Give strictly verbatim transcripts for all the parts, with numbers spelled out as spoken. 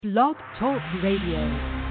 Blog Talk Radio.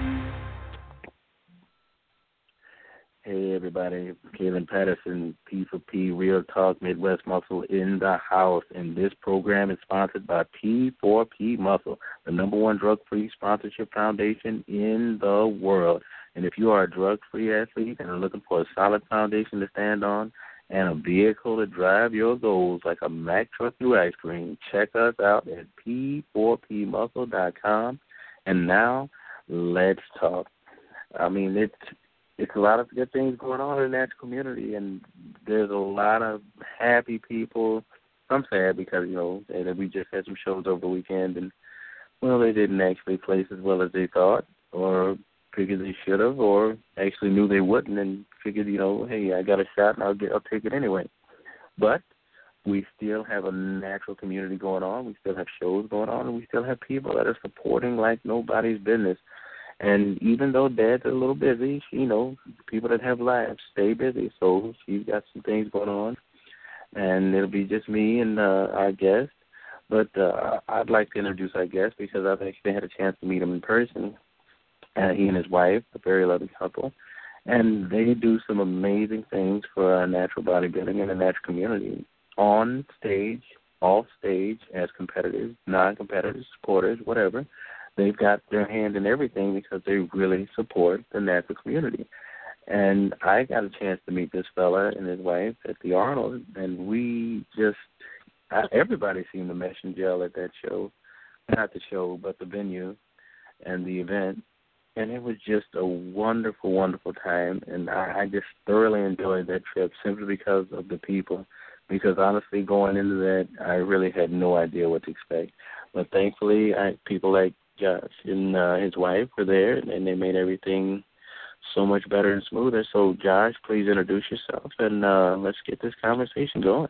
Hey everybody, Kalen Patterson, P for P, Real Talk Midwest Muscle in the house. And this program is sponsored by P for P Muscle, the number one drug-free sponsorship foundation in the world. And if you are a drug-free athlete and are looking for a solid foundation to stand on and a vehicle to drive your goals like a Mack truck through ice cream, check us out at P four P muscle dot com. And now, let's talk. I mean, it's It's a lot of good things going on in that community, and there's a lot of happy people. I'm sad because, you know, that we just had some shows over the weekend, and, well, they didn't actually place as well as they thought or figured they should have or actually knew they wouldn't and figured, you know, hey, I got a shot and I'll, get, I'll take it anyway. But we still have a natural community going on. We still have shows going on, and we still have people that are supporting like nobody's business. And even though Dad's a little busy, you know, people that have lives stay busy. So she's got some things going on, and it'll be just me and uh, our guest. But uh, I'd like to introduce our guest because I've actually had a chance to meet him in person. Uh, he and his wife, a very loving couple, and they do some amazing things for our natural bodybuilding and the natural community on stage, off stage, as competitors, non-competitors, supporters, whatever. They've got their hand in everything because they really support the natural community. And I got a chance to meet this fella and his wife at the Arnold, and we just, everybody seemed to mesh and gel at that show. Not the show, but the venue and the event. And it was just a wonderful, wonderful time. And I, I just thoroughly enjoyed that trip simply because of the people. Because honestly, going into that, I really had no idea what to expect. But thankfully, I, people like Josh and uh, his wife were there, and they made everything so much better and smoother. So, Josh, please introduce yourself, and uh, let's get this conversation going.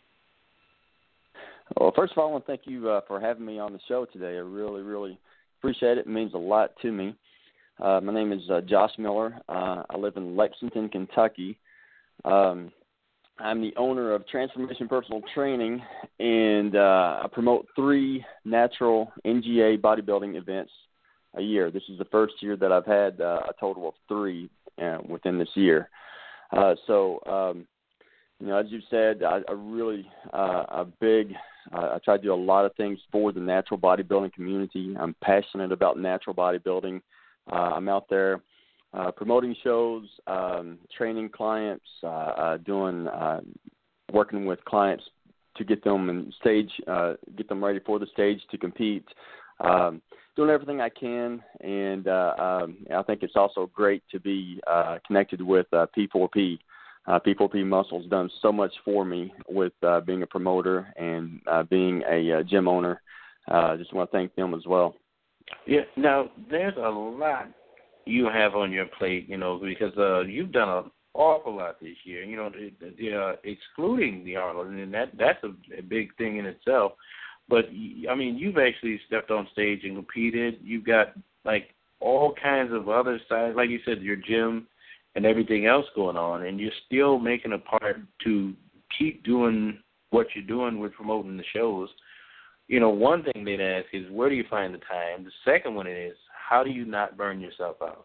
Well, first of all, I want to thank you uh, for having me on the show today. I really, really appreciate it. It means a lot to me. Uh, my name is uh, Josh Miller. Uh, I live in Lexington, Kentucky. Um, I'm the owner of Transformation Personal Training, and uh, I promote three natural N G A bodybuilding events a year. This is the first year that I've had uh, a total of three uh, within this year. Uh, so, um, you know, as you said, I, I really uh, a big. Uh, I try to do a lot of things for the natural bodybuilding community. I'm passionate about natural bodybuilding. Uh, I'm out there Uh, promoting shows, um, training clients, uh, uh, doing, uh, working with clients to get them in stage, uh, get them ready for the stage to compete, um, doing everything I can. And uh, um, I think it's also great to be uh, connected with uh, P four P. Uh, P four P Muscle's done so much for me with uh, being a promoter and uh, being a uh, gym owner. I uh, just want to thank them as well. Yeah. Now, there's a lot you have on your plate, you know, because uh, you've done an awful lot this year, you know, the, the, uh, excluding the Arnold, and that that's a, a big thing in itself. But, I mean, you've actually stepped on stage and competed. You've got, like, all kinds of other sides, like you said, your gym and everything else going on, and you're still making a part to keep doing what you're doing with promoting the shows. You know, one thing they'd ask is, where do you find the time? The second one is, how do you not burn yourself out?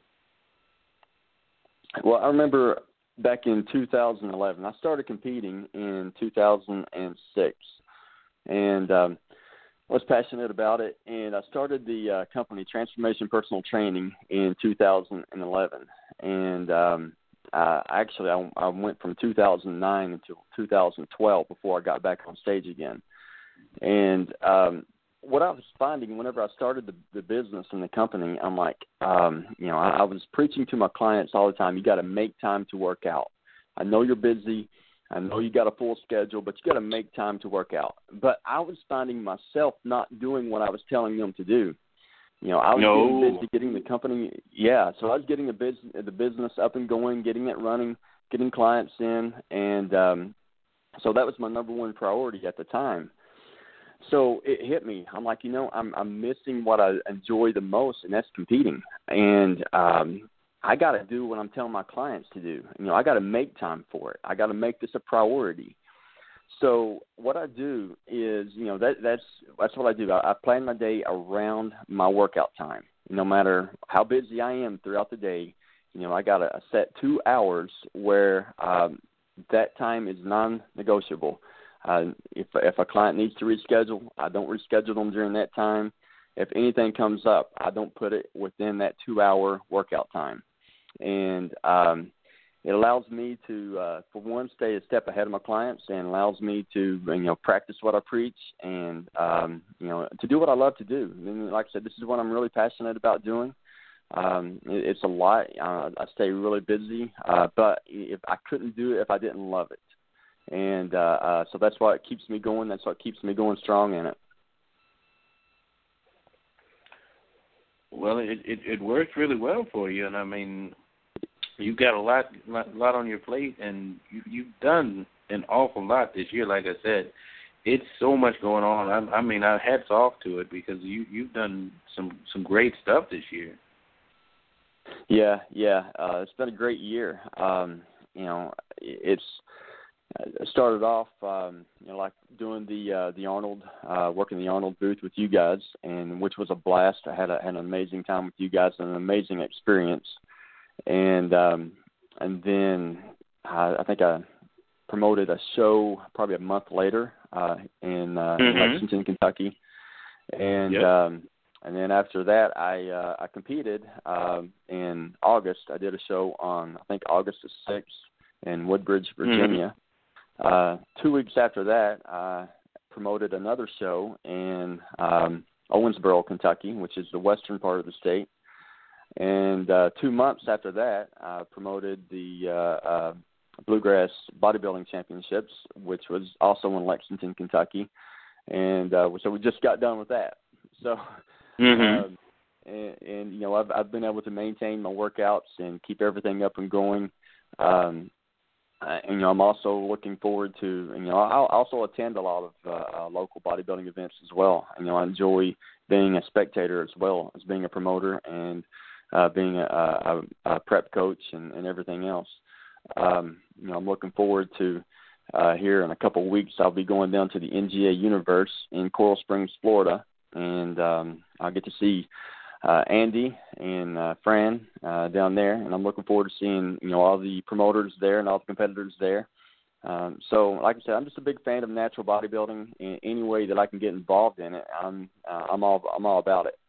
Well, I remember back in two thousand eleven, I started competing in two thousand six, and um, I was passionate about it, and I started the uh, company Transformation Personal Training in two thousand eleven, and um, uh, actually I, I went from two thousand nine until two thousand twelve before I got back on stage again, and um, what I was finding whenever I started the, the business and the company, I'm like, um, you know, I, I was preaching to my clients all the time, you got to make time to work out. I know you're busy. I know you got a full schedule, but you got to make time to work out. But I was finding myself not doing what I was telling them to do. You know, I was no. getting busy getting the company, yeah, so I was getting the, bus- the business up and going, getting it running, getting clients in, and um, so that was my number one priority at the time. So it hit me. I'm like, you know, I'm I'm missing what I enjoy the most, and that's competing. And um, I got to do what I'm telling my clients to do. You know, I got to make time for it. I got to make this a priority. So what I do is, you know, that that's that's what I do. I, I plan my day around my workout time. no matter how busy I am throughout the day, you know, I got a set two hours where um, that time is non-negotiable. Uh, if if a client needs to reschedule, I don't reschedule them during that time. If anything comes up, I don't put it within that two-hour workout time. And um, it allows me to, uh, for one, stay a step ahead of my clients, and allows me to, you know, practice what I preach, and um, you know, to do what I love to do. And like I said, this is what I'm really passionate about doing. Um, it, it's a lot. Uh, I stay really busy, uh, but if I couldn't do it if I didn't love it. And uh, uh, so that's what keeps me going. That's what keeps me going strong in it. Well, it, it, it works really well for you, and I mean, you've got a lot, lot, lot on your plate, and you, you've done an awful lot this year. Like I said, it's so much going on. I, I mean, I hats off to it, because you you've done some some great stuff this year. Yeah, yeah, uh, it's been a great year. Um, you know, it's. I started off, um, you know, like doing the uh, the Arnold, uh, working the Arnold booth with you guys, and which was a blast. I had, a, had an amazing time with you guys and an amazing experience. And um, and then I, I think I promoted a show probably a month later uh, in, uh, mm-hmm. in Lexington, Kentucky. And yep. um, and then after that, I uh, I competed um, in August. I did a show on I think August the sixth in Woodbridge, Virginia. Mm-hmm. Uh, two weeks after that, I promoted another show in um, Owensboro, Kentucky, which is the western part of the state. And uh, two months after that, I promoted the uh, uh, Bluegrass Bodybuilding Championships, which was also in Lexington, Kentucky. And uh, so we just got done with that. So, mm-hmm. um, and, and, you know, I've, I've been able to maintain my workouts and keep everything up and going. Um, Uh, and, you know, I'm also looking forward to, you know, I'll also attend a lot of uh, uh, local bodybuilding events as well. You know, I enjoy being a spectator as well as being a promoter and uh, being a, a, a prep coach and, and everything else. Um, you know, I'm looking forward to uh, here in a couple of weeks, I'll be going down to the N G A Universe in Coral Springs, Florida, and um, I'll get to see Uh, Andy and uh, Fran uh, down there, and I'm looking forward to seeing, you know, all the promoters there and all the competitors there. Um, so, like I said, I'm just a big fan of natural bodybuilding. In any way that I can get involved in it, I'm uh, I'm all I'm all about it.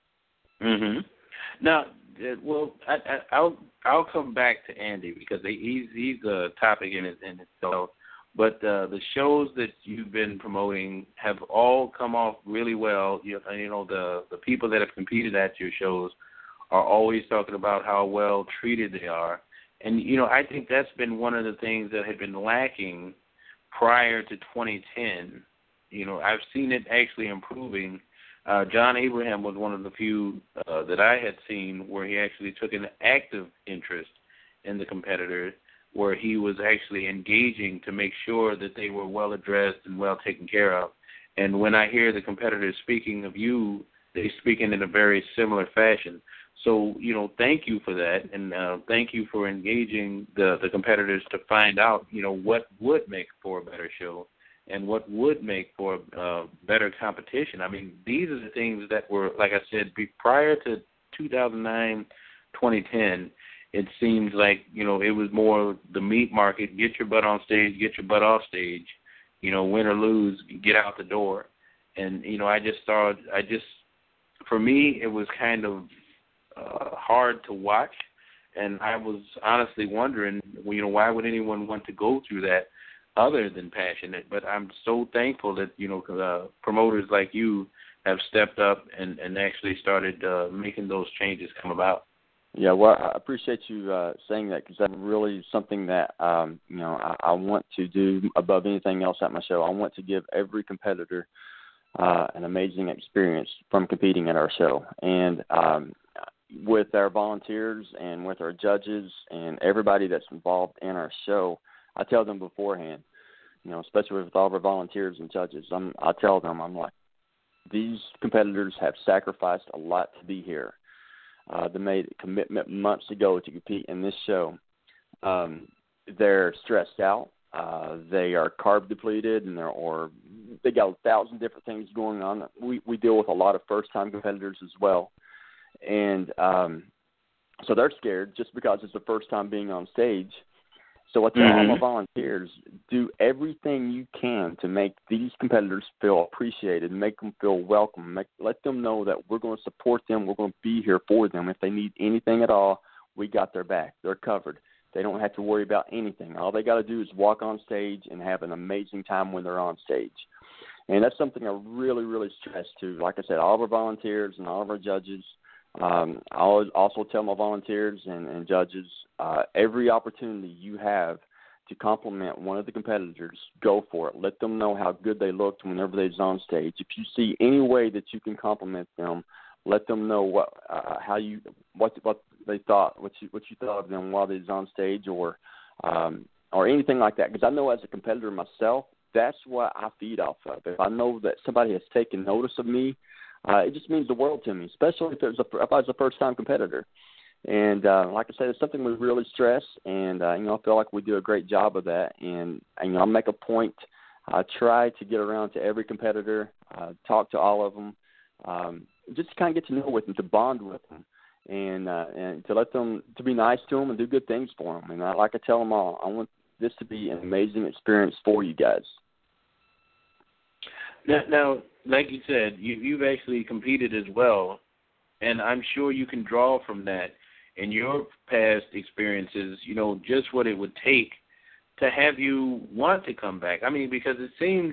Mhm. Now, well, I, I, I'll I'll come back to Andy, because he's he's a topic in, in itself. But uh, the shows that you've been promoting have all come off really well. You, you know, the, the people that have competed at your shows are always talking about how well treated they are. And, you know, I think that's been one of the things that had been lacking prior to twenty ten. You know, I've seen it actually improving. Uh, John Abraham was one of the few uh, that I had seen where he actually took an active interest in the competitors, where he was actually engaging to make sure that they were well addressed and well taken care of. And when I hear the competitors speaking of you, they speak in a very similar fashion. So, you know, thank you for that, and uh, thank you for engaging the, the competitors to find out, you know, what would make for a better show and what would make for a uh, better competition. I mean, these are the things that were, like I said, be, prior to two thousand nine, twenty ten, it seems like, you know, it was more the meat market, get your butt on stage, get your butt off stage, you know, win or lose, get out the door. And, you know, I just thought, I just, for me, it was kind of uh, hard to watch. And I was honestly wondering, you know, why would anyone want to go through that other than passionate? But I'm so thankful that, you know, uh, promoters like you have stepped up and, and actually started uh, making those changes come about. Yeah, well, I appreciate you uh, saying that, because that's really something that, um, you know, I, I want to do above anything else at my show. I want to give every competitor uh, an amazing experience from competing at our show. And um, with our volunteers and with our judges and everybody that's involved in our show, I tell them beforehand, you know, especially with all of our volunteers and judges, I'm, I tell them, I'm like, these competitors have sacrificed a lot to be here. Uh, they made a commitment months ago to compete in this show. Um, they're stressed out. Uh, they are carb depleted, and they're, or they got a thousand different things going on. We we deal with a lot of first-time competitors as well, and um, so they're scared just because it's the first time being on stage. So I tell mm-hmm. all my volunteers, do everything you can to make these competitors feel appreciated, make them feel welcome, make, let them know that we're going to support them, we're going to be here for them. If they need anything at all, we got their back. They're covered. They don't have to worry about anything. All they got to do is walk on stage and have an amazing time when they're on stage. And that's something I really, really stress to, like I said, all of our volunteers and all of our judges. Um, I always also tell my volunteers and, and judges, uh, every opportunity you have to compliment one of the competitors, go for it. Let them know how good they looked whenever they was on stage. If you see any way that you can compliment them, let them know what uh, how you what what they thought, what you what you thought of them while they was on stage, or um, or anything like that. Because I know as a competitor myself, that's what I feed off of. If I know that somebody has taken notice of me, Uh, it just means the world to me, especially if, it was a, if I was a first-time competitor. And uh, like I said, it's something we really stress, and uh, you know, I feel like we do a great job of that. And, and you know, I make a point. I try to get around to every competitor, uh, talk to all of them, um, just to kind of get to know with them, to bond with them, and uh, and to let them to be nice to them and do good things for them. And I, like I tell them all, I want this to be an amazing experience for you guys. Now, now like you said, you, you've actually competed as well, and I'm sure you can draw from that in your past experiences, you know, just what it would take to have you want to come back. I mean, because it seems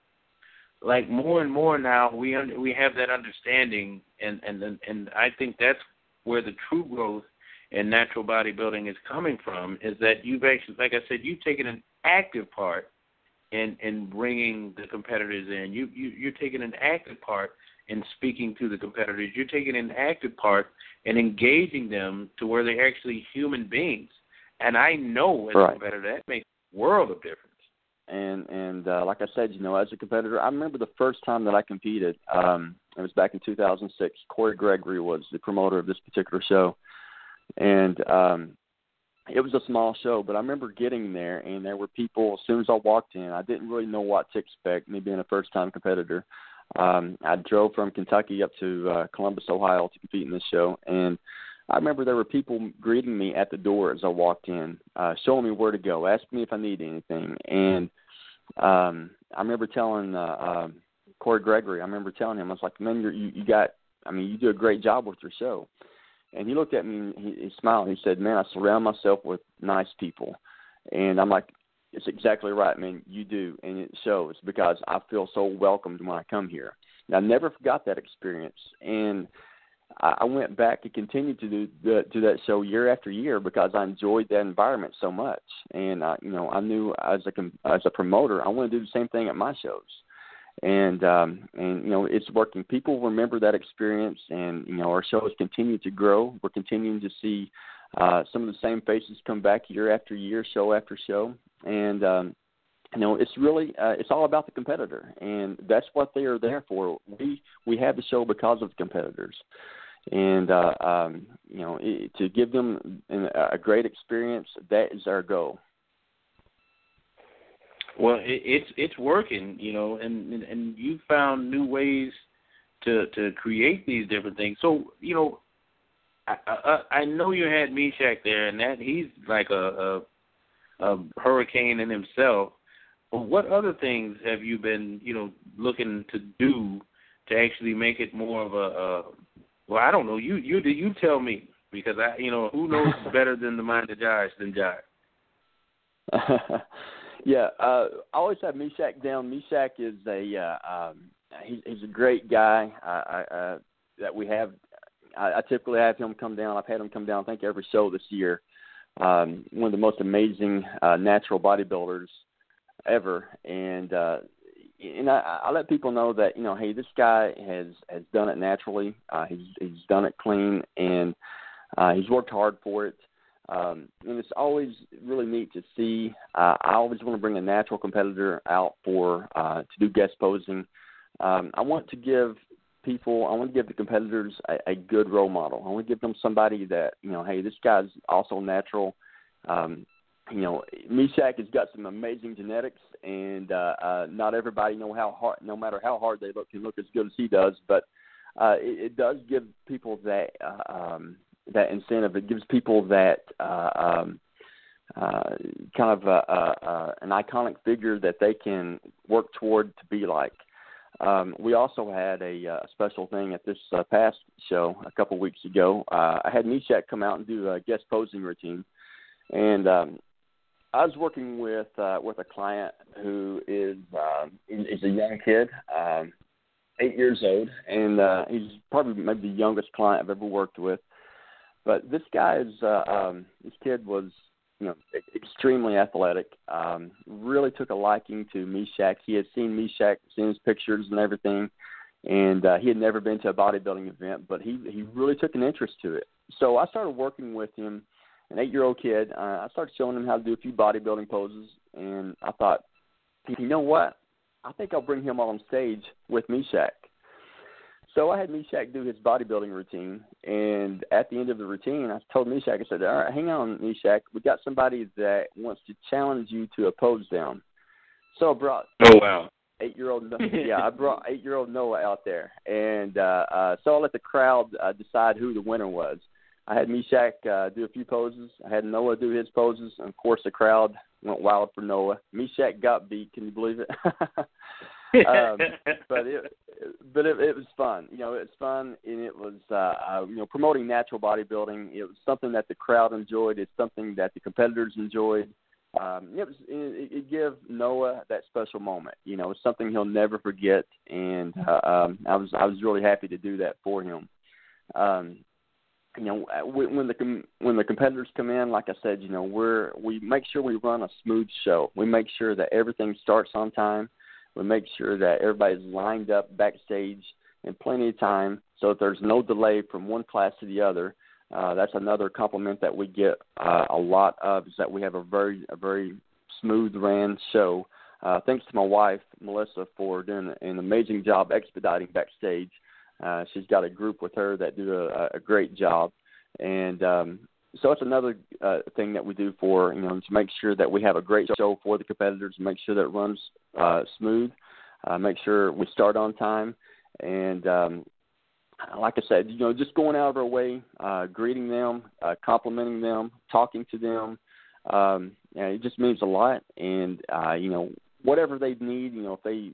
like more and more now we un- we have that understanding, and, and, and I think that's where the true growth in natural bodybuilding is coming from, is that you've actually, like I said, you've taken an active part in, in bringing the competitors in. You, you, you're taking an active part in speaking to the competitors. You're taking an active part in engaging them to where they're actually human beings. And I know as right. a competitor, that makes a world of difference. And, and uh, like I said, you know, as a competitor, I remember the first time that I competed. Um, it was back in two thousand six. Corey Gregory was the promoter of this particular show. And um, it was a small show, but I remember getting there, and there were people, as soon as I walked in, I didn't really know what to expect, me being a first-time competitor. Um, I drove from Kentucky up to uh, Columbus, Ohio to compete in this show, and I remember there were people greeting me at the door as I walked in, uh, showing me where to go, asking me if I needed anything. And um, I remember telling uh, uh, Corey Gregory, I remember telling him, I was like, man, you're, you, you got, I mean, you do a great job with your show. And he looked at me and he, he smiled. He said, man, I surround myself with nice people. And I'm like, it's exactly right, man. You do. And it shows, because I feel so welcomed when I come here. And I never forgot that experience. And I, I went back and continued to do the, do that show year after year because I enjoyed that environment so much. And, I, you know, I knew as a, as a promoter, I want to do the same thing at my shows. And, um, and you know, it's working. People remember that experience, and, you know, our shows continue to grow. We're continuing to see uh, some of the same faces come back year after year, show after show. And, um, you know, it's really uh, it's all about the competitor, and that's what they are there for. We we have the show because of the competitors. And, uh, um, you know, it, to give them a great experience, that is our goal. Well, it, it's it's working, you know, and, and and you found new ways to to create these different things. So, you know, I I, I know you had Meshack there, and that he's like a, a a hurricane in himself. But what other things have you been, you know, looking to do to actually make it more of a, a well, I don't know, you you you tell me, because I, you know, who knows better than the mind of Josh than Josh. Yeah, uh, I always have Meshack down. Meshack is a uh, um, he, he's a great guy uh, uh, that we have. I, I typically have him come down. I've had him come down, I think, every show this year. Um, one of the most amazing uh, natural bodybuilders ever, and uh, and I, I let people know that, you know, hey, this guy has, has done it naturally. Uh, he's he's done it clean, and uh, he's worked hard for it. Um, and it's always really neat to see. Uh, I always want to bring a natural competitor out for uh, to do guest posing. Um, I want to give people, I want to give the competitors a, a good role model. I want to give them somebody that, you know, hey, this guy's also natural. Um, you know, Meshack has got some amazing genetics, and uh, uh, not everybody know how hard, no matter how hard they look, can look as good as he does. But uh, it, it does give people that uh, um, that incentive. It gives people that uh, um, uh, kind of a, a, a, an iconic figure that they can work toward to be like. Um, we also had a uh, special thing at this uh, past show a couple weeks ago. Uh, I had Meshack come out and do a guest posing routine, and um, I was working with uh, with a client who is uh, is a young kid, um, eight years old, and uh, he's probably maybe the youngest client I've ever worked with. But this guy is uh, um, this kid was, you know, extremely athletic. Um, really took a liking to Meshack. He had seen Meshack, seen his pictures and everything, and uh, he had never been to a bodybuilding event, but he he really took an interest to it. So I started working with him, an eight-year-old kid. Uh, I started showing him how to do a few bodybuilding poses, and I thought, you know what? I think I'll bring him on stage with Meshack. So I had Meshack do his bodybuilding routine, and at the end of the routine, I told Meshack, I said, all right, hang on, Meshack, we got somebody that wants to challenge you to a pose down. So I brought oh, wow. eight-year-old yeah, I brought eight-year-old Noah out there, and uh, uh, so I let the crowd uh, decide who the winner was. I had Meshack uh, do a few poses. I had Noah do his poses, and, of course, the crowd went wild for Noah. Meshack got beat. Can you believe it? um, but it, but it, it was fun. You know, it was fun, and it was uh, uh, you know, promoting natural bodybuilding. It was something that the crowd enjoyed. It's something that the competitors enjoyed. Um, it was it, it gave Noah that special moment. You know, it's something he'll never forget, and uh, um, I was I was really happy to do that for him. Um, you know, when the when the competitors come in, like I said, you know, we're we make sure we run a smooth show. We make sure that everything starts on time. We make sure that everybody's lined up backstage in plenty of time, so that there's no delay from one class to the other. Uh, that's another compliment that we get uh, a lot of, is that we have a very a very smooth ran show. Uh, thanks to my wife, Melissa, for doing an amazing job expediting backstage. Uh, she's got a group with her that do a, a great job. And um, so it's another uh, thing that we do for, you know, to make sure that we have a great show for the competitors, make sure that it runs uh, smooth, uh, make sure we start on time. And um, like I said, you know, just going out of our way, uh, greeting them, uh, complimenting them, talking to them, um, you know, it just means a lot. And, uh, you know, whatever they need, you know, if they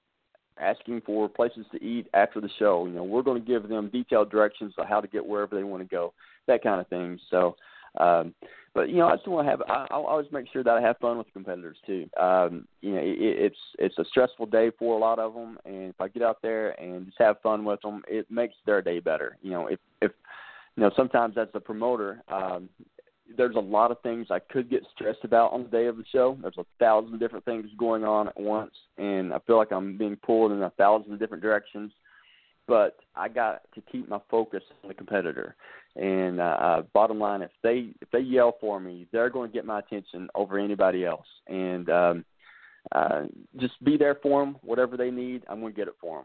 asking for places to eat after the show, you know, we're going to give them detailed directions on how to get wherever they want to go, that kind of thing. So, um, but, you know, I just want to have, I, I'll always make sure that I have fun with the competitors too. Um, you know, it, it's, it's a stressful day for a lot of them. And if I get out there and just have fun with them, it makes their day better. You know, if, if, you know, sometimes as a promoter, um, there's a lot of things I could get stressed about on the day of the show. There's a thousand different things going on at once, and I feel like I'm being pulled in a thousand different directions. But I got to keep my focus on the competitor. And uh, uh, bottom line, if they if they yell for me, they're going to get my attention over anybody else. And um, uh, just be there for them. Whatever they need, I'm going to get it for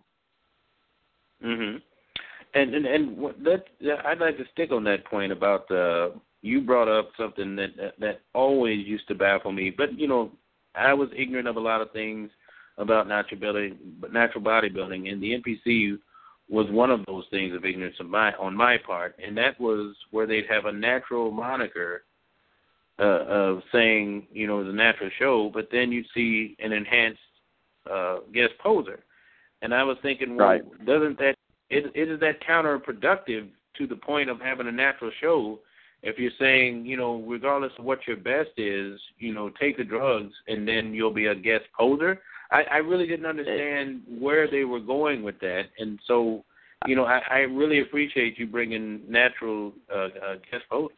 them. Mm-hmm. And and and what that I'd like to stick on that point about the. Uh, You brought up something that, that that always used to baffle me, but you know, I was ignorant of a lot of things about natural building, natural bodybuilding, and the N P C was one of those things of ignorance on my on my part, and that was where they'd have a natural moniker uh, of saying, you know, the natural show, but then you'd see an enhanced uh, guest poser, and I was thinking, well, right. doesn't that it, it is that counterproductive to the point of having a natural show? If you're saying, you know, regardless of what your best is, you know, take the drugs and then you'll be a guest poser. I, I really didn't understand where they were going with that. And so, you know, I, I really appreciate you bringing natural uh, uh, guest posers.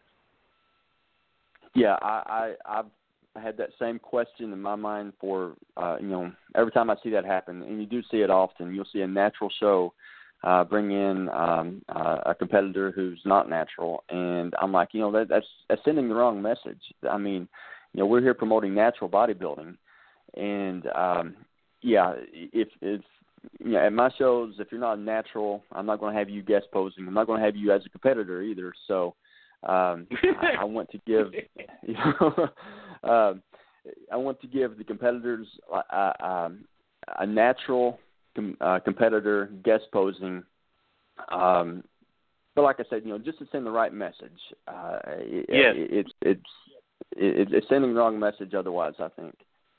Yeah, I, I, I've had that same question in my mind for, uh, you know, every time I see that happen, and you do see it often, you'll see a natural show Uh, bring in um, uh, a competitor who's not natural, and I'm like, you know, that, that's that's sending the wrong message. I mean, you know, we're here promoting natural bodybuilding, and um, yeah, if if you know, at my shows, if you're not natural, I'm not going to have you guest posing. I'm not going to have you as a competitor either. So um, I, I want to give, you know, uh, I want to give the competitors uh, um, a natural. Com- uh, competitor guest posing um, but like I said, you know, just to send the right message. Uh, it, Yes. it, it's it's it, it's sending the wrong message otherwise, I think.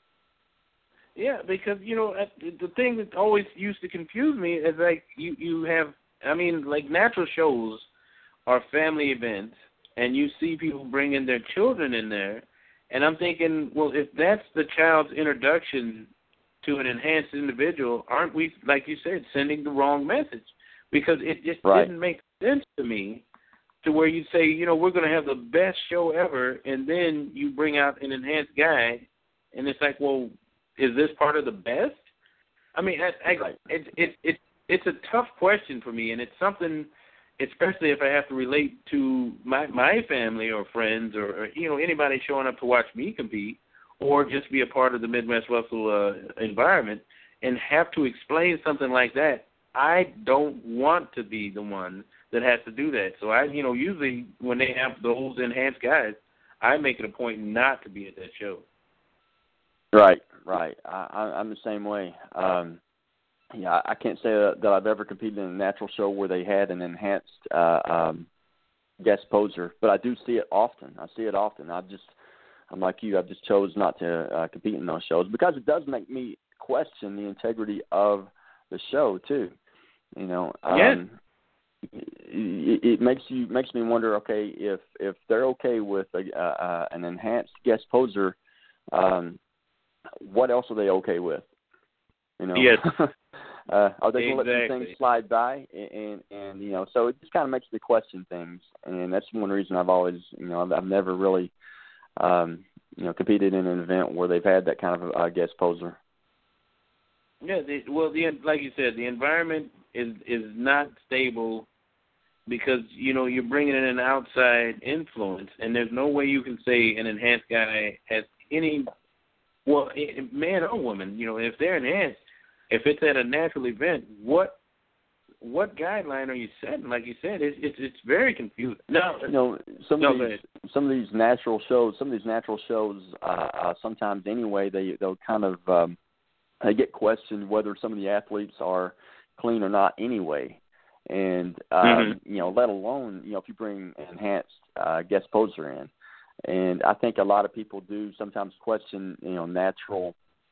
Yeah, because, you know, the thing that always used to confuse me is, like, you, you have, I mean, like, natural shows are family events, and you see people bringing their children in there, and I'm thinking, well, if that's the child's introduction to an enhanced individual, aren't we, like you said, sending the wrong message? Because it just Right. didn't make sense to me to where you say, you know, we're going to have the best show ever, and then you bring out an enhanced guy, and it's like, well, is this part of the best? I mean, I, I, Right. it, it, it, it's a tough question for me, and it's something, especially if I have to relate to my my family or friends or, or you know, anybody showing up to watch me compete or just be a part of the Midwest Wrestle uh, environment and have to explain something like that. I don't want to be the one that has to do that. So I, you know, usually when they have those enhanced guys, I make it a point not to be at that show. Right, right. I, I, I'm the same way. Um, yeah, I can't say that, that I've ever competed in a natural show where they had an enhanced uh, um, guest poser, but I do see it often. I see it often. I've just, I'm like you. I've just chose not to uh, compete in those shows because it does make me question the integrity of the show too. You know, um, yeah. it, it makes you makes me wonder. Okay, if if they're okay with a, uh, an enhanced guest poser. Um, What else are they okay with? You know, yes. uh, are they going to exactly. let some things slide by? And, and and you know, so it just kind of makes me question things, and that's one reason I've always, you know, I've, I've never really, um, you know, competed in an event where they've had that kind of uh, guest poser. Yeah, the, well, the like you said, the environment is is not stable because, you know, you're bringing in an outside influence, and there's no way you can say an enhanced guy has any. Well, man or woman, you know, if they're enhanced, if it's at a natural event, what what guideline are you setting? Like you said, it's it's, it's very confusing. No, you know, some no, of these some of these natural shows, some of these natural shows, uh, uh, sometimes anyway, they they'll kind of um, they get questioned whether some of the athletes are clean or not anyway, and um, mm-hmm. you know, let alone you know if you bring an enhanced uh, guest poser in. And I think a lot of people do sometimes question, you know, natural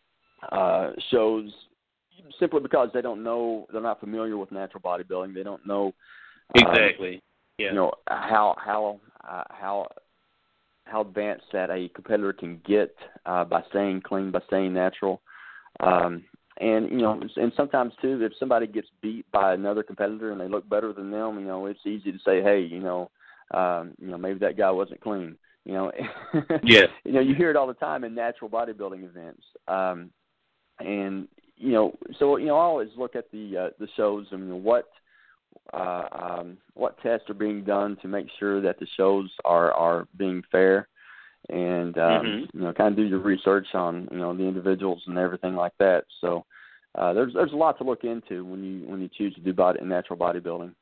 uh, shows simply because they don't know, they're not familiar with natural bodybuilding. They don't know uh, exactly, yeah, you know, how how uh, how how advanced that a competitor can get uh, by staying clean, by staying natural. Um, and you know, and sometimes too, if somebody gets beat by another competitor and they look better than them, you know, it's easy to say, hey, you know, um, you know, maybe that guy wasn't clean. You know, yeah. you know, you hear it all the time in natural bodybuilding events, um, and you know, so you know, I always look at the uh, the shows and you know, what uh, um, what tests are being done to make sure that the shows are, are being fair, and um, mm-hmm. you know, kind of do your research on you know the individuals and everything like that. So uh, there's there's a lot to look into when you when you choose to do body natural bodybuilding.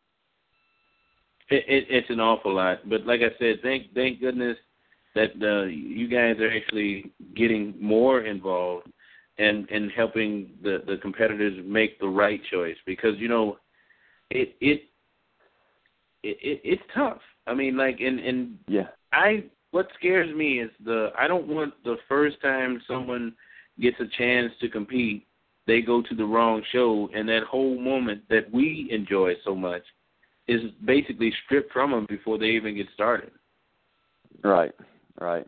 It, it, it's an awful lot, but like I said, thank thank goodness that uh, you guys are actually getting more involved and, and helping the, the competitors make the right choice because, you know, it it, it, it it's tough. I mean, like, and, and yeah. I what scares me is the I don't want the first time someone gets a chance to compete, they go to the wrong show, and that whole moment that we enjoy so much is basically stripped from them before they even get started. Right. Right.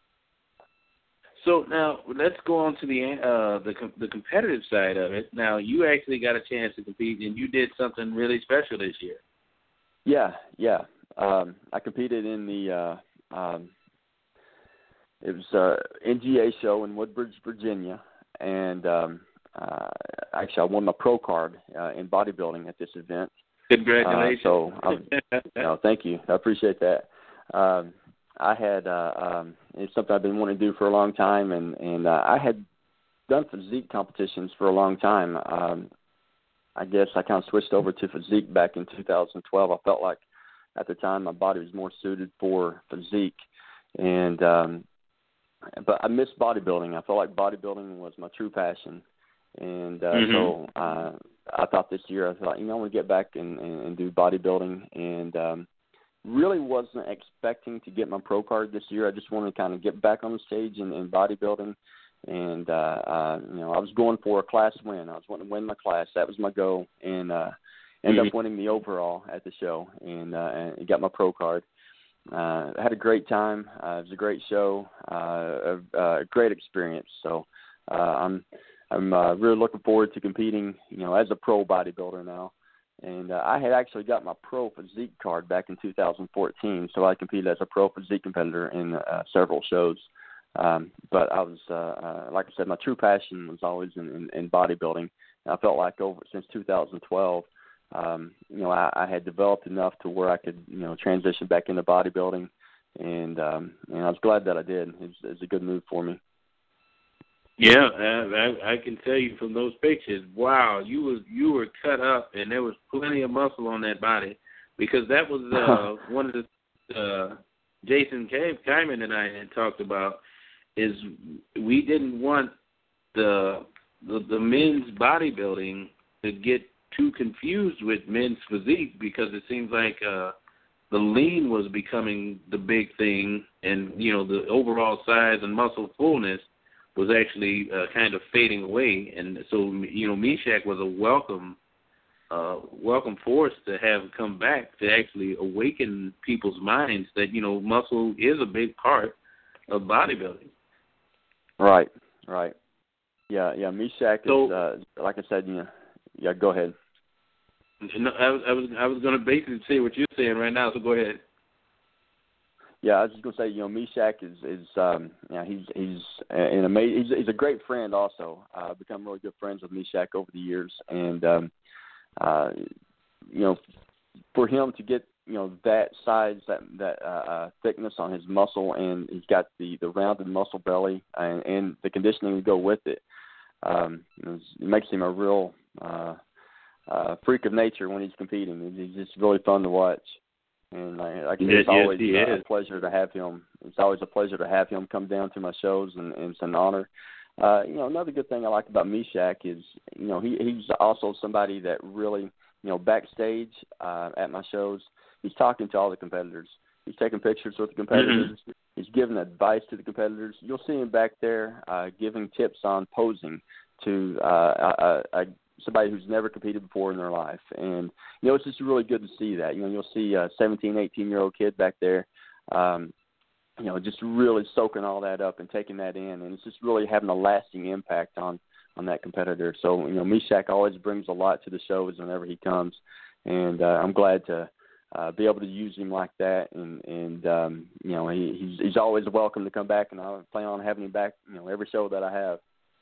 So now let's go on to the uh, the the competitive side of it. Now you actually got a chance to compete, and you did something really special this year. Yeah, yeah. Um, I competed in the uh, um, it was uh, N G A show in Woodbridge, Virginia, and um, uh, actually I won my pro card uh, in bodybuilding at this event. Congratulations! Uh, so, um, you know, thank you. I appreciate that. Um, I had uh, um, it's something I've been wanting to do for a long time, and and uh, I had done physique competitions for a long time. Um, I guess I kind of switched over to physique back in two thousand twelve. I felt like at the time my body was more suited for physique, and um, but I missed bodybuilding. I felt like bodybuilding was my true passion, and uh, mm-hmm. so uh, I thought this year, I thought, you know, I want to get back and, and, and do bodybuilding, and um, really wasn't expecting to get my pro card this year. I just wanted to kind of get back on the stage in, in bodybuilding, and, uh, uh, you know, I was going for a class win. I was wanting to win my class. That was my goal, and uh, ended mm-hmm. up winning the overall at the show, and, uh, and got my pro card. Uh, I had a great time. Uh, it was a great show, uh, a, a great experience. So uh, I'm I'm uh, really looking forward to competing, you know, as a pro bodybuilder now. And uh, I had actually got my pro physique card back in two thousand fourteen, so I competed as a pro physique competitor in uh, several shows. Um, but I was, uh, uh, like I said, my true passion was always in, in, in bodybuilding. And I felt like over since two thousand twelve. Um, you know, I, I had developed enough to where I could, you know, transition back into bodybuilding, and um, and I was glad that I did. It was, it was a good move for me. Yeah, I, I can tell you from those pictures. Wow, you was you were cut up, and there was plenty of muscle on that body, because that was uh, one of the uh, Jason Kyman and I had talked about. Is we didn't want the the, the men's bodybuilding to get too confused with men's physique, because it seems like uh, the lean was becoming the big thing, and, you know, the overall size and muscle fullness was actually uh, kind of fading away. And so, you know, Meshack was a welcome uh, welcome force to have come back to actually awaken people's minds that, you know, muscle is a big part of bodybuilding. Right, right. Yeah, yeah, Meshack so, is, uh, like I said, you know, yeah, go ahead. No, I was I was I was going to basically say what you're saying right now. So go ahead. Yeah, I was just going to say, you know, Meshack is is um, yeah, he's he's an amazing. He's, he's a great friend. Also, uh, become really good friends with Meshack over the years, and um, uh, you know, for him to get, you know, that size, that that uh, uh, thickness on his muscle, and he's got the, the rounded muscle belly and, and the conditioning to go with it. Um, it makes him a real uh, uh, freak of nature when he's competing. He's just really fun to watch, and I, like I said, it's yes, always uh, a pleasure to have him. It's always a pleasure to have him come down to my shows, and, and it's an honor. Uh, you know, another good thing I like about Meshack is, you know, he, he's also somebody that really, you know, backstage uh, at my shows, he's talking to all the competitors. He's taking pictures with the competitors. Mm-hmm. He's giving advice to the competitors. You'll see him back there uh, giving tips on posing to uh, a, a, somebody who's never competed before in their life. And, you know, it's just really good to see that. You know, you'll see a seventeen, eighteen-year-old kid back there, um, you know, just really soaking all that up and taking that in. And it's just really having a lasting impact on, on that competitor. So, you know, Meshack always brings a lot to the shows whenever he comes. And uh, I'm glad to Uh, be able to use him like that, and and um, you know, he, he's he's always welcome to come back, and I plan on having him back, you know, every show that I have.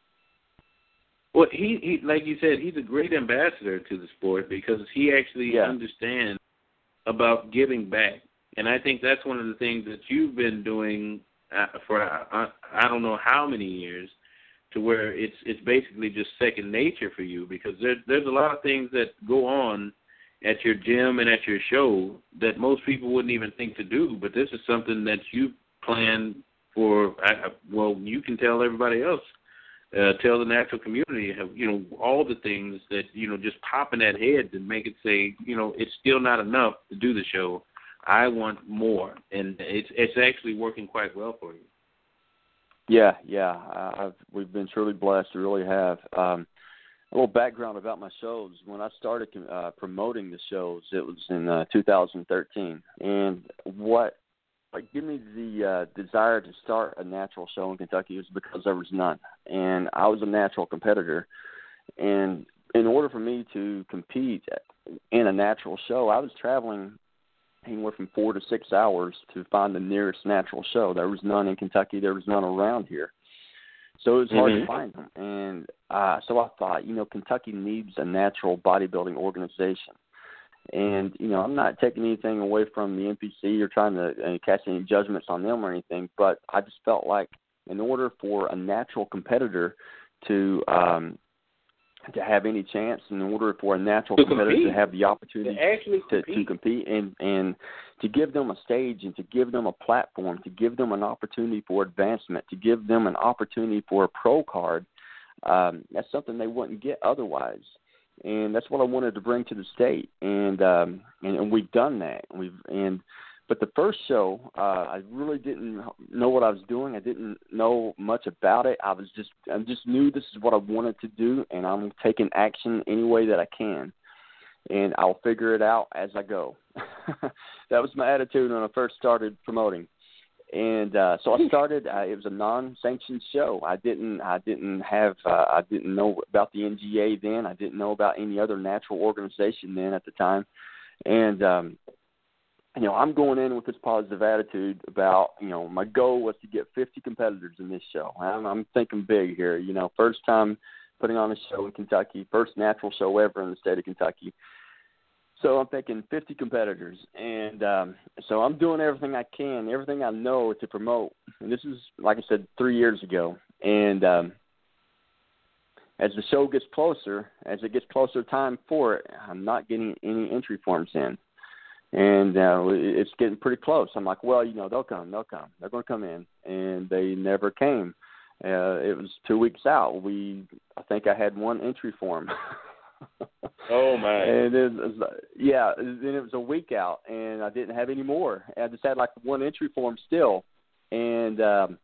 Well, he, he like you said, he's a great ambassador to the sport, because he actually yeah. understands about giving back, and I think that's one of the things that you've been doing for I, I don't know how many years, to where it's it's basically just second nature for you, because there's there's a lot of things that go on at your gym and at your show that most people wouldn't even think to do, but this is something that you plan for. Well, you can tell everybody else, uh, tell the natural community, you know, all the things that, you know, just pop in that head to make it say, you know, it's still not enough to do the show. I want more, and it's it's actually working quite well for you. Yeah, yeah, I've, we've been truly blessed. We really have. Um, A little background about my shows. When I started uh, promoting the shows, it was in uh, two thousand thirteen. And what like, gave me the uh, desire to start a natural show in Kentucky was because there was none. And I was a natural competitor. And in order for me to compete in a natural show, I was traveling anywhere from four to six hours to find the nearest natural show. There was none in Kentucky. There was none around here. So it was hard mm-hmm. to find them. And uh, so I thought, you know, Kentucky needs a natural bodybuilding organization. And, you know, I'm not taking anything away from the N P C or trying to uh, cast any judgments on them or anything, but I just felt like in order for a natural competitor to um, to have any chance, in order for a natural to competitor compete. to have the opportunity to, actually to, compete. to compete and, and to give them a stage and to give them a platform, to give them an opportunity for advancement, to give them an opportunity for a pro card, um, that's something they wouldn't get otherwise. and that's what I wanted to bring to the state, and um, and, and we've done that. We've and but the first show, uh, I really didn't know what I was doing. I didn't know much about it. I was just I just knew this is what I wanted to do, and I'm taking action any way that I can, and I'll figure it out as I go. That was my attitude when I first started promoting. And uh, so I started. Uh, it was a non-sanctioned show. I didn't. I didn't have. Uh, I didn't know about the N G A then. I didn't know about any other natural organization then at the time. And um, you know, I'm going in with this positive attitude about. You know, my goal was to get fifty competitors in this show. I'm, I'm thinking big here. You know, first time putting on a show in Kentucky, first natural show ever in the state of Kentucky. So I'm thinking fifty competitors, and um, so I'm doing everything I can, everything I know to promote. And this is, like I said, three years ago. And um, as the show gets closer, as it gets closer time for it, I'm not getting any entry forms in. And uh, it's getting pretty close. I'm like, well, you know, they'll come, they'll come. They're going to come in. And they never came. Uh, it was two weeks out. We, I think I had one entry form. Oh my! And it was, yeah, then it was a week out, and I didn't have any more. I just had like one entry form still, and um,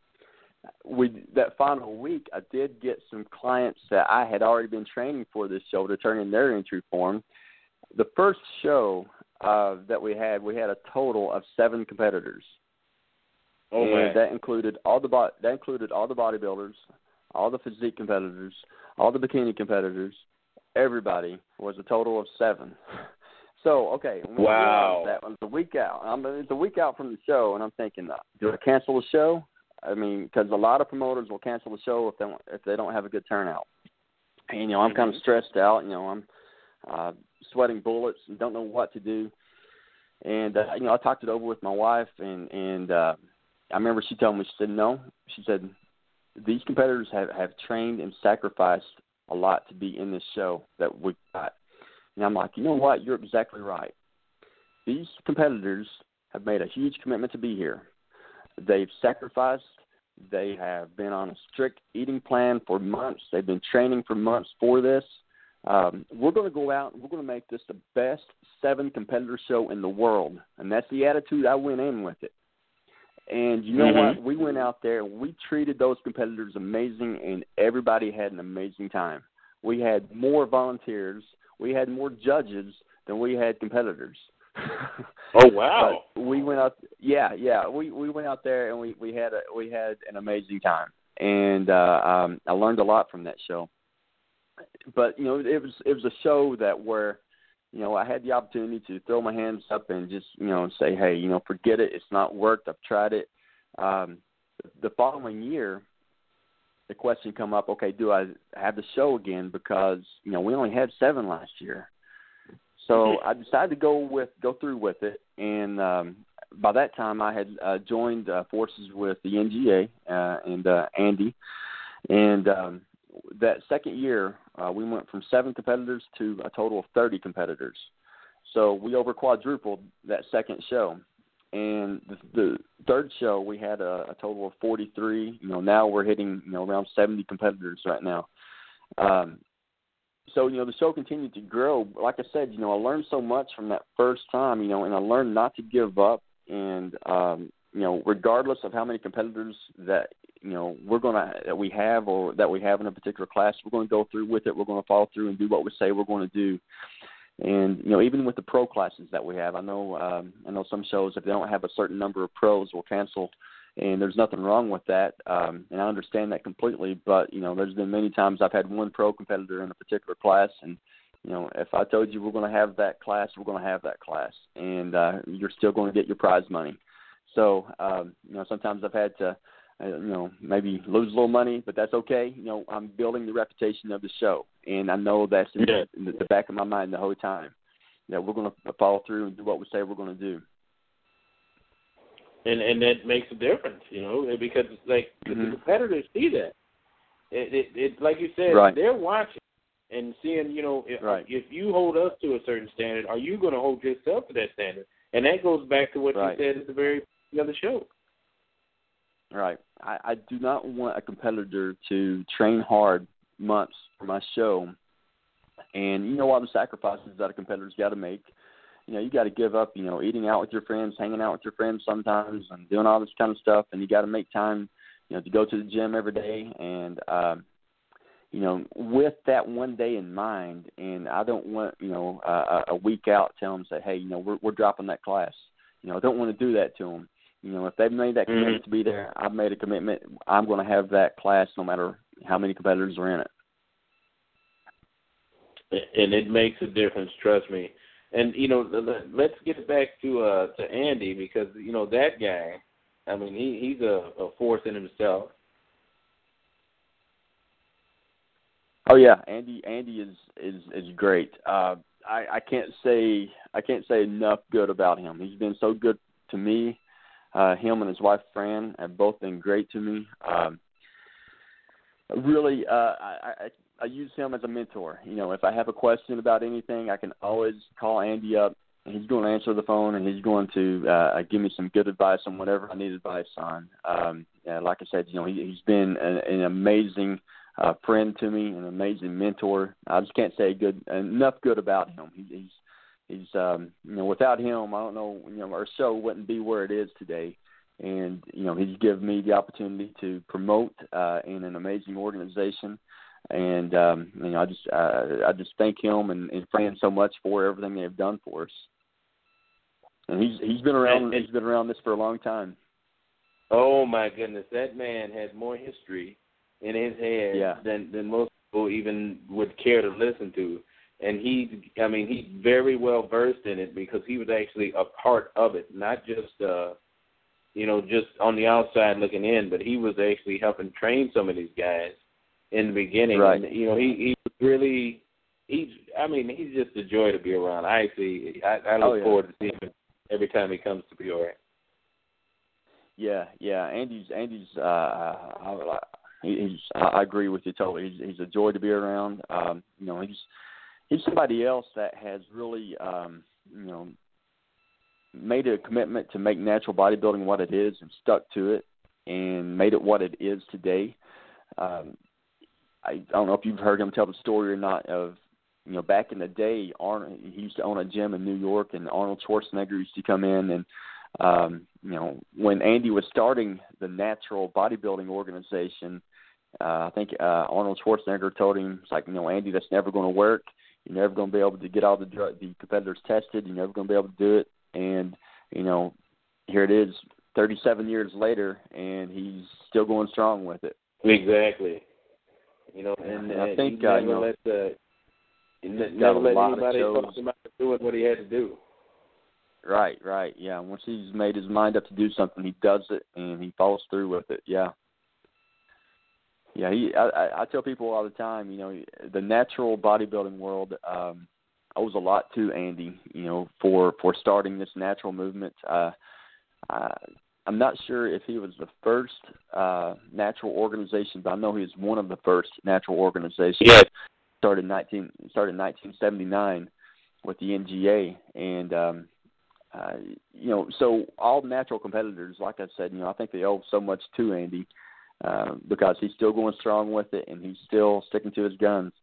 we that final week, I did get some clients that I had already been training for this show to turn in their entry form. The first show uh, that we had, we had a total of seven competitors. Oh and man! That included all the bo- that included all the bodybuilders, all the physique competitors, all the bikini competitors. Everybody was a total of seven. So, okay. Wow. That was a week out. I'm, it's a week out from the show, and I'm thinking, uh, do I cancel the show? I mean, because a lot of promoters will cancel the show if they don't, if they don't have a good turnout. And, you know, I'm kind of stressed out. You know, I'm uh, sweating bullets and don't know what to do. And, uh, you know, I talked it over with my wife, and, and uh, I remember she told me, she said, no. She said, these competitors have, have trained and sacrificed a lot to be in this show that we got. And I'm like, you know what? You're exactly right. These competitors have made a huge commitment to be here. They've sacrificed. They have been on a strict eating plan for months. They've been training for months for this. Um, we're going to go out and we're going to make this the best seven competitor show in the world. And that's the attitude I went in with it. And you know mm-hmm. what? We went out there and we treated those competitors amazing, and everybody had an amazing time. We had more volunteers. We had more judges than we had competitors. Oh wow! But we went out. Yeah, yeah. We, we went out there and we, we had a, we had an amazing time, and uh, um, I learned a lot from that show. But you know, it was it was a show that where. You know, I had the opportunity to throw my hands up and just, you know, say, hey, you know, forget it. It's not worked. I've tried it. Um, the following year, the question come up, okay, do I have the show again? Because, you know, we only had seven last year. So mm-hmm. I decided to go with go through with it. And um, by that time, I had uh, joined uh, forces with the N G A uh, and uh, Andy. And um, that second year, uh, we went from seven competitors to a total of thirty competitors. So we over quadrupled that second show. And the, the third show, we had a, a total of forty-three. You know, now we're hitting, you know, around seventy competitors right now. Um, so, you know, the show continued to grow. Like I said, you know, I learned so much from that first time, you know, and I learned not to give up. And, um, you know, regardless of how many competitors that, you know, we're going to, that we have or that we have in a particular class, we're going to go through with it. We're going to follow through and do what we say we're going to do. And, you know, even with the pro classes that we have, I know, um, I know some shows, if they don't have a certain number of pros, will cancel. And there's nothing wrong with that. Um, and I understand that completely. But, you know, there's been many times I've had one pro competitor in a particular class. And, you know, if I told you we're going to have that class, we're going to have that class. And uh, you're still going to get your prize money. So, um, you know, sometimes I've had to, uh, you know, maybe lose a little money, but that's okay. You know, I'm building the reputation of the show. And I know that's in, yeah. the, in the back of my mind the whole time, that we're going to follow through and do what we say we're going to do. And and that makes a difference, you know, because like mm-hmm. the competitors see that. It, it, it like you said, right. they're watching and seeing, you know, if, right. if you hold us to a certain standard, are you going to hold yourself to that standard? And that goes back to what right. you said at the very beginning of the show. Right. I, I do not want a competitor to train hard months for my show And you know all the sacrifices that a competitor's got to make. You know, you got to give up, you know, eating out with your friends, hanging out with your friends sometimes, and doing all this kind of stuff. And you got to make time, you know, to go to the gym every day. And, um, you know, with that one day in mind, and I don't want, you know, uh, a week out, tell them, say, hey, you know, we're, we're dropping that class. You know, I don't want to do that to them. You know, if they've made that commitment mm-hmm. to be there, I've made a commitment. I'm going to have that class no matter how many competitors are in it. And it makes a difference, trust me. And, you know, let's get back to uh, to Andy because, you know, that guy, I mean, he, he's a, a force in himself. Oh, yeah, Andy Andy is is, is great. Uh, I, I can't say I can't say enough good about him. He's been so good to me. Uh, him and his wife, Fran, have both been great to me. Um, really, uh, I, I I use him as a mentor. You know, if I have a question about anything, I can always call Andy up, and he's going to answer the phone, and he's going to uh, give me some good advice on whatever I need advice on. Um, yeah, like I said, you know, he, he's been an, an amazing uh, friend to me, an amazing mentor. I just can't say good enough good about him. He, he's he's um, you know, without him, I don't know, you know, our show wouldn't be where it is today. And you know, he's given me the opportunity to promote uh, in an amazing organization. And um, you know, I just uh, I just thank him and, and Fran so much for everything they've done for us. And he's he's been around and, and, he's been around this for a long time. Oh my goodness, that man has more history in his head yeah. than than most people even would care to listen to. And he, I mean, he's very well versed in it because he was actually a part of it, not just uh, you know just on the outside looking in, but he was actually helping train some of these guys in the beginning. Right. And, you know, he, he was really, he's, I mean, he's just a joy to be around. I see, I, I look oh, yeah. forward to seeing him every time he comes to Peoria. Yeah, yeah. Andy's, Andy's, uh, I, he's, I agree with you totally. He's, he's a joy to be around. Um, you know, he's, he's somebody else that has really, um, you know, made a commitment to make natural bodybuilding what it is and stuck to it and made it what it is today. Um, I don't know if you've heard him tell the story or not of, you know, back in the day, Arnold, he used to own a gym in New York, and Arnold Schwarzenegger used to come in. And, um, you know, when Andy was starting the natural bodybuilding organization, uh, I think uh, Arnold Schwarzenegger told him, it's like, you know, Andy, that's never going to work. You're never going to be able to get all the, drug, the competitors tested. You're never going to be able to do it. And, you know, here it is thirty-seven years later, and he's still going strong with it. Exactly. You know, and, and I and think he never uh, you know, let the never let anybody talk about doing what he had to do. Right, right, yeah. Once he's made his mind up to do something, he does it and he follows through with it. Yeah, yeah. He, I, I tell people all the time, you know, the natural bodybuilding world um, owes a lot to Andy, you know, for for starting this natural movement. Uh, uh, I'm not sure if he was the first uh, natural organization, but I know he was one of the first natural organizations. Yes. Started nineteen started in nineteen seventy-nine with the N G A, and um, uh, you know, so all natural competitors, like I said, you know, I think they owe so much to Andy uh, because he's still going strong with it, and he's still sticking to his guns.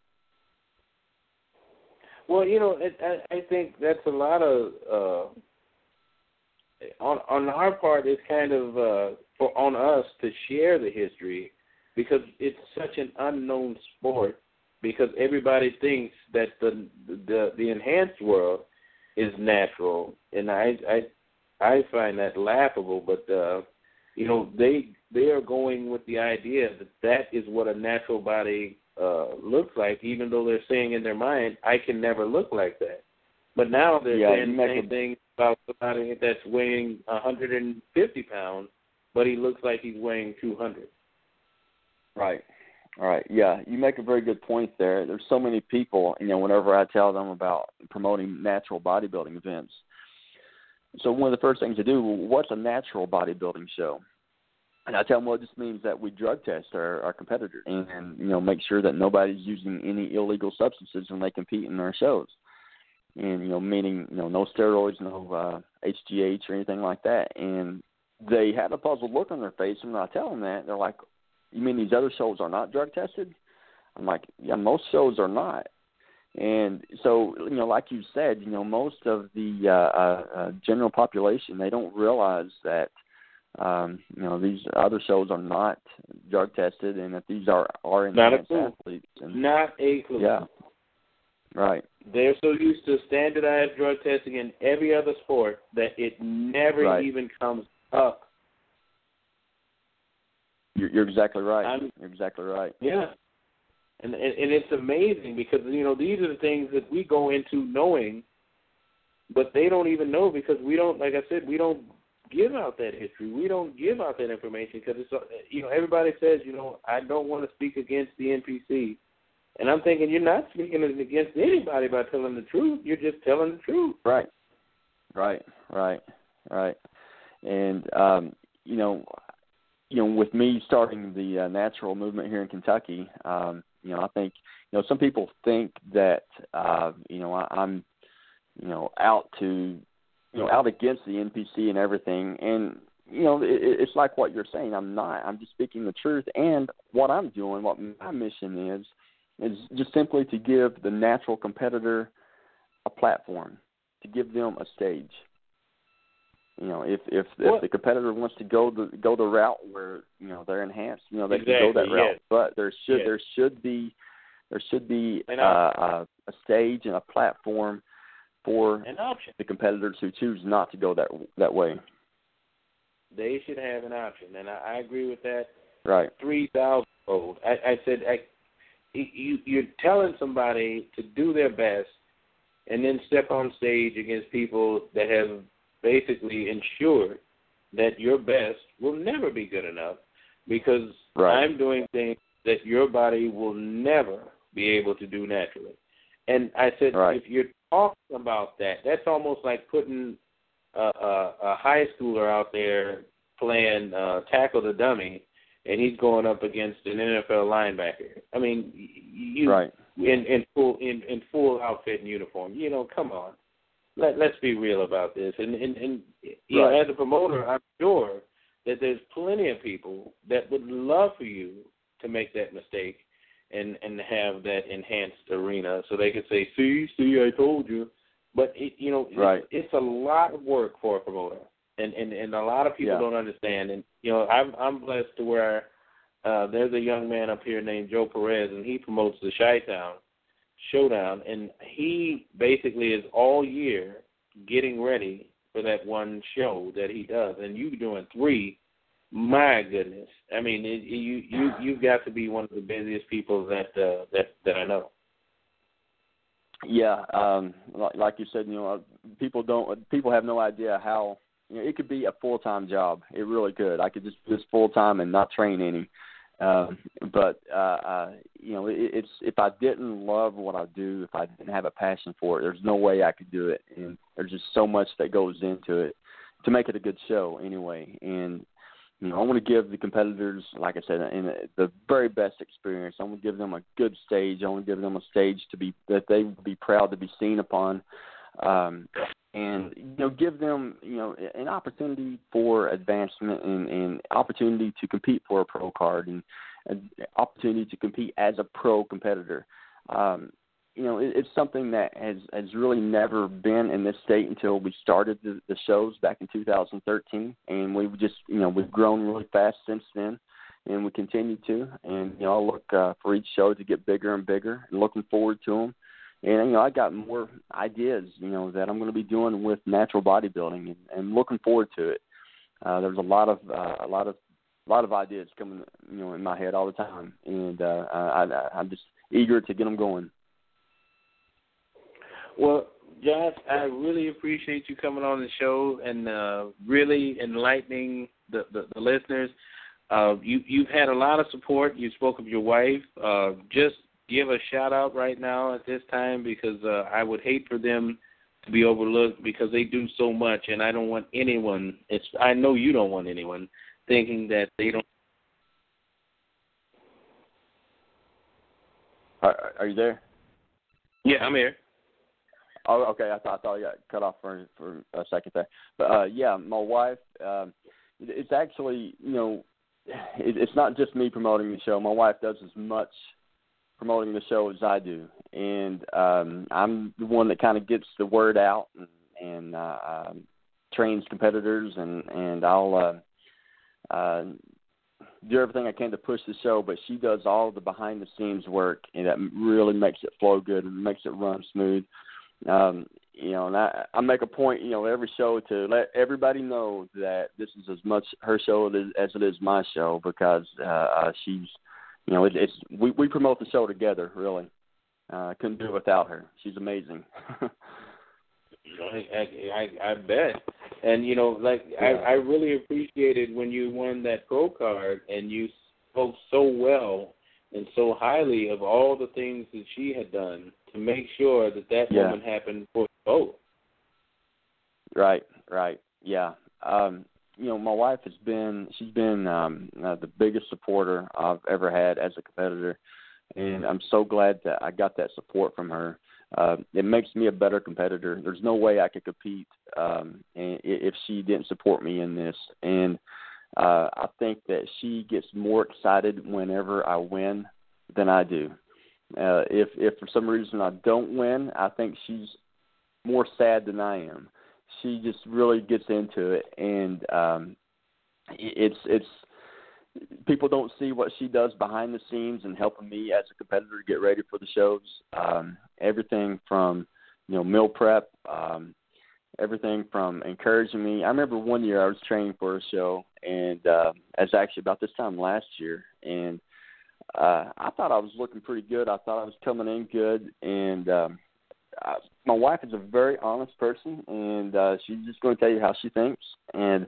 Well, you know, it, I, I think that's a lot of. Uh, On on our part, it's kind of uh, for on us to share the history because it's such an unknown sport. Because everybody thinks that the the the enhanced world is natural, and I I I find that laughable. But uh, you know, they they are going with the idea that that is what a natural body uh, looks like, even though they're saying in their mind, I can never look like that. But now they're yeah, saying the same thing about somebody that's weighing one hundred fifty pounds, but he looks like he's weighing two hundred. Right. All right. Yeah, you make a very good point there. There's so many people, you know, whenever I tell them about promoting natural bodybuilding events. So one of the first things to do, what's a natural bodybuilding show? And I tell them, well, it just means that we drug test our, our competitors and, and, you know, make sure that nobody's using any illegal substances when they compete in our shows. And, you know, meaning, you know, no steroids, no uh, H G H or anything like that. And they had a puzzled look on their face, and when I tell them that, they're like, you mean these other shows are not drug tested? I'm like, yeah, most shows are not. And so, you know, like you said, you know, most of the uh, uh, uh, general population, they don't realize that, um, you know, these other shows are not drug tested, and that these are are enhanced athletes. And, not a clue. Yeah. Right. They're so used to standardized drug testing in every other sport that it never right. even comes up. You're, you're exactly right. I'm, you're exactly right. Yeah. And, and and it's amazing because, you know, these are the things that we go into knowing, but they don't even know because we don't, like I said, we don't give out that history. We don't give out that information because, it's, you know, everybody says, you know, I don't want to speak against the N P C. And I'm thinking you're not speaking against anybody by telling the truth. You're just telling the truth. Right, right, right, right. And, um, you know, you know, with me starting the uh, natural movement here in Kentucky, um, you know, I think, you know, some people think that, uh, you know, I, I'm, you know, out to, you know, out against the N P C and everything. And, you know, it, it's like what you're saying. I'm not. I'm just speaking the truth. And what I'm doing, what my mission is, is just simply to give the natural competitor a platform, to give them a stage. You know, if if, if the competitor wants to go the go the route where, you know, they're enhanced, you know, they exactly, can go that route. Yes. But there should yes. there should be there should be uh, a, a stage and a platform for an option. The competitors who choose not to go that that way. They should have an option, and I, I agree with that. Right. Three thousand fold. I, I said, I, you you're telling somebody to do their best, and then step on stage against people that have basically ensured that your best will never be good enough because right. I'm doing things that your body will never be able to do naturally. And I said, right. if you're talking about that, that's almost like putting a, a, a high schooler out there playing uh, tackle the dummy, and he's going up against an N F L linebacker. I mean, you right. in, in full in, in full outfit and uniform. You know, come on. Let, let's be real about this. And, and, and you right. know, as a promoter, I'm sure that there's plenty of people that would love for you to make that mistake and, and have that enhanced arena so they could say, see, see, I told you. But, it, you know, right. it's, it's a lot of work for a promoter, and, and, and a lot of people yeah. don't understand. And, you know, I'm, I'm blessed to where uh, there's a young man up here named Joe Perez, and he promotes the Chi-Town Showdown, and he basically is all year getting ready for that one show that he does. And you doing three, my goodness! I mean, it, you you you've got to be one of the busiest people that uh, that that I know. Yeah, um, like, like you said, you know, people don't people have no idea how, you know, it could be a full time job. It really could. I could just do this full time and not train any. Um, but, uh, uh, you know, it, it's if I didn't love what I do, if I didn't have a passion for it, there's no way I could do it. And there's just so much that goes into it to make it a good show anyway. And, you know, I want to give the competitors, like I said, in the very best experience. I want to give them a good stage. I want to give them a stage to be that they would be proud to be seen upon. Um, and, you know, give them, you know, an opportunity for advancement and, and opportunity to compete for a pro card and an opportunity to compete as a pro competitor. Um, you know, it, it's something that has, has really never been in this state until we started the, the shows back in two thousand thirteen. And we've just, you know, we've grown really fast since then, and we continue to. And, you know, I look uh, for each show to get bigger and bigger and looking forward to them. And, you know, I got more ideas, you know, that I'm going to be doing with natural bodybuilding and, and looking forward to it. Uh, there's a lot of, uh, a lot of, a lot of ideas coming, you know, in my head all the time. And uh, I, I'm just eager to get them going. Well, Josh, I really appreciate you coming on the show and uh, really enlightening the, the, the listeners. Uh, you, you've had a lot of support. You spoke of your wife. Uh, just give a shout-out right now at this time because uh, I would hate for them to be overlooked because they do so much, and I don't want anyone – It's I know you don't want anyone thinking that they don't. Are, are you there? Yeah, I'm here. Oh, okay. I thought I thought you got cut off for for a second there. But uh, yeah, my wife. Um, it's actually, you know, it, it's not just me promoting the show. My wife does as much promoting the show as I do, and um, I'm the one that kind of gets the word out and, and uh, um, trains competitors, and and I'll uh, uh, do everything I can to push the show. But she does all the behind the scenes work, and that really makes it flow good and makes it run smooth. Um, you know, and I, I make a point, you know, every show to let everybody know that this is as much her show as, as it is my show, because uh, uh, she's, you know, it, it's we, we promote the show together, really. I uh, couldn't do it without her. She's amazing. I, I, I bet. And, you know, like, yeah. I, I really appreciated when you won that pro card and you spoke so well and so highly of all the things that she had done to make sure that that yeah. moment happened for both. Right, right, yeah. Um, you know, my wife has been, she's been um, uh, the biggest supporter I've ever had as a competitor, and I'm so glad that I got that support from her. Uh, it makes me a better competitor. There's no way I could compete um, if she didn't support me in this. And uh, I think that she gets more excited whenever I win than I do. Uh, if if for some reason I don't win, I think she's more sad than I am. She just really gets into it, and um, it's it's people don't see what she does behind the scenes and helping me as a competitor get ready for the shows. Um, everything from, you know, meal prep, um, everything from encouraging me. I remember one year I was training for a show, and uh, it was actually about this time last year, and uh, I thought I was looking pretty good. I thought I was coming in good, and um, I, my wife is a very honest person, and uh, she's just going to tell you how she thinks. And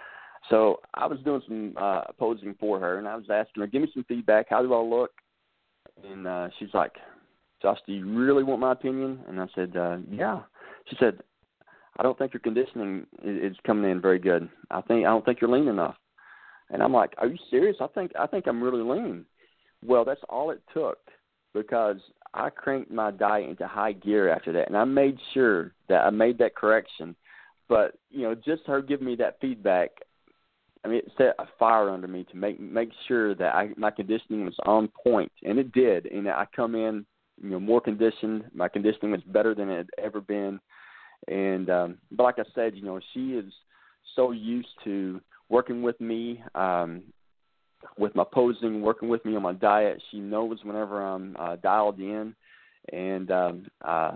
so I was doing some uh, posing for her, and I was asking her, give me some feedback. How do I look? And uh, she's like, Josh, do you really want my opinion? And I said, uh, yeah. She said, I don't think your conditioning is, is coming in very good. I think I don't think you're lean enough. And I'm like, are you serious? I think I think I'm really lean. Well, that's all it took, because I cranked my diet into high gear after that, and I made sure that I made that correction. But, you know, just her giving me that feedback, I mean, it set a fire under me to make make sure that I, my conditioning was on point, and it did. And I come in, you know, more conditioned. My conditioning was better than it had ever been. And um, but like I said, you know, she is so used to working with me, um, with my posing, working with me on my diet. She knows whenever I'm uh, dialed in, and um, uh,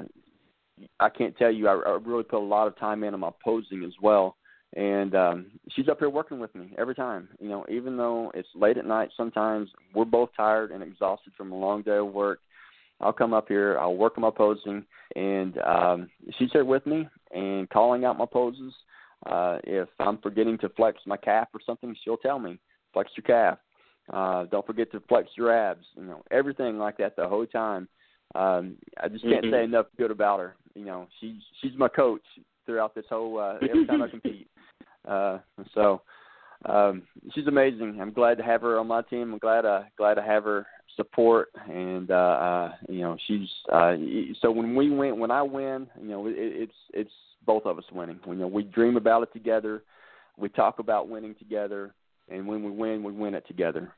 I can't tell you, I, I really put a lot of time in on my posing as well. And um, she's up here working with me every time. You know, even though it's late at night, sometimes we're both tired and exhausted from a long day of work. I'll come up here, I'll work on my posing, and um, she's here with me and calling out my poses. Uh, if I'm forgetting to flex my calf or something, she'll tell me, flex your calf. Uh, don't forget to flex your abs. You know, everything like that the whole time. Um, I just can't mm-hmm. say enough good about her. You know, she's she's my coach throughout this whole uh, every time I compete. Uh, so um, she's amazing. I'm glad to have her on my team. I'm glad uh, glad to have her support, and uh, uh, you know, she's uh, so when we win, when I win, you know, it, it's it's both of us winning. You know, we dream about it together, we talk about winning together, and when we win, we win it together.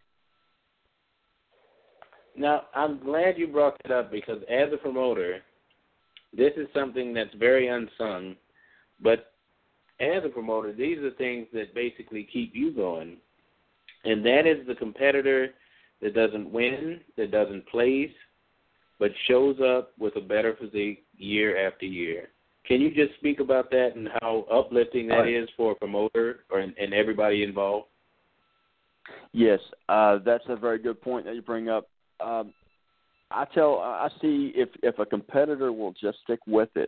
Now, I'm glad you brought that up, because as a promoter, this is something that's very unsung, but as a promoter, these are things that basically keep you going, and that is the competitor that doesn't win, that doesn't place, but shows up with a better physique year after year. Can you just speak about that and how uplifting that is for a promoter or and everybody involved? Yes, uh, that's a very good point that you bring up. Um, I tell, I see if if a competitor will just stick with it.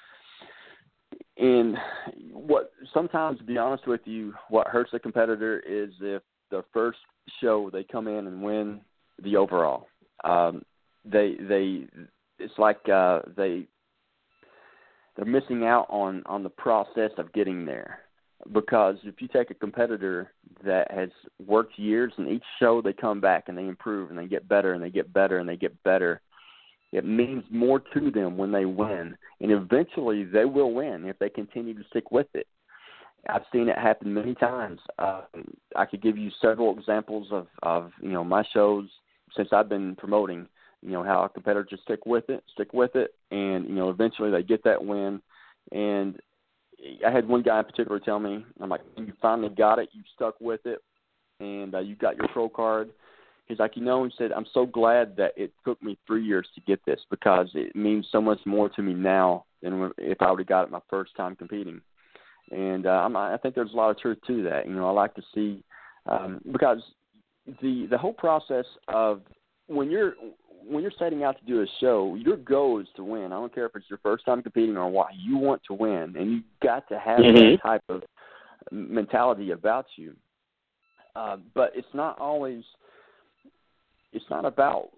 And what sometimes, to be honest with you, what hurts a competitor is if the first show they come in and win the overall. Um, they they it's like uh, they they're missing out on, on the process of getting there. Because if you take a competitor that has worked years, and each show they come back and they improve and they get better and they get better and they get better, it means more to them when they win. And eventually they will win if they continue to stick with it. I've seen it happen many times. Uh, I could give you several examples of, of, you know, my shows since I've been promoting. you know, how a competitor just stick with it, stick with it, and, you know, eventually they get that win. And I had one guy in particular tell me, I'm like, you finally got it, you stuck with it, and uh, you got your pro card. He's like, you know, he said, I'm so glad that it took me three years to get this because it means so much more to me now than if I would have got it my first time competing. And uh, I'm, I think there's a lot of truth to that. You know, I like to see um, because the the whole process of when you're when you're setting out to do a show, your goal is to win. I don't care if it's your first time competing or what. You want to win, and you've got to have mm-hmm. that type of mentality about you. Uh, but it's not always. It's not about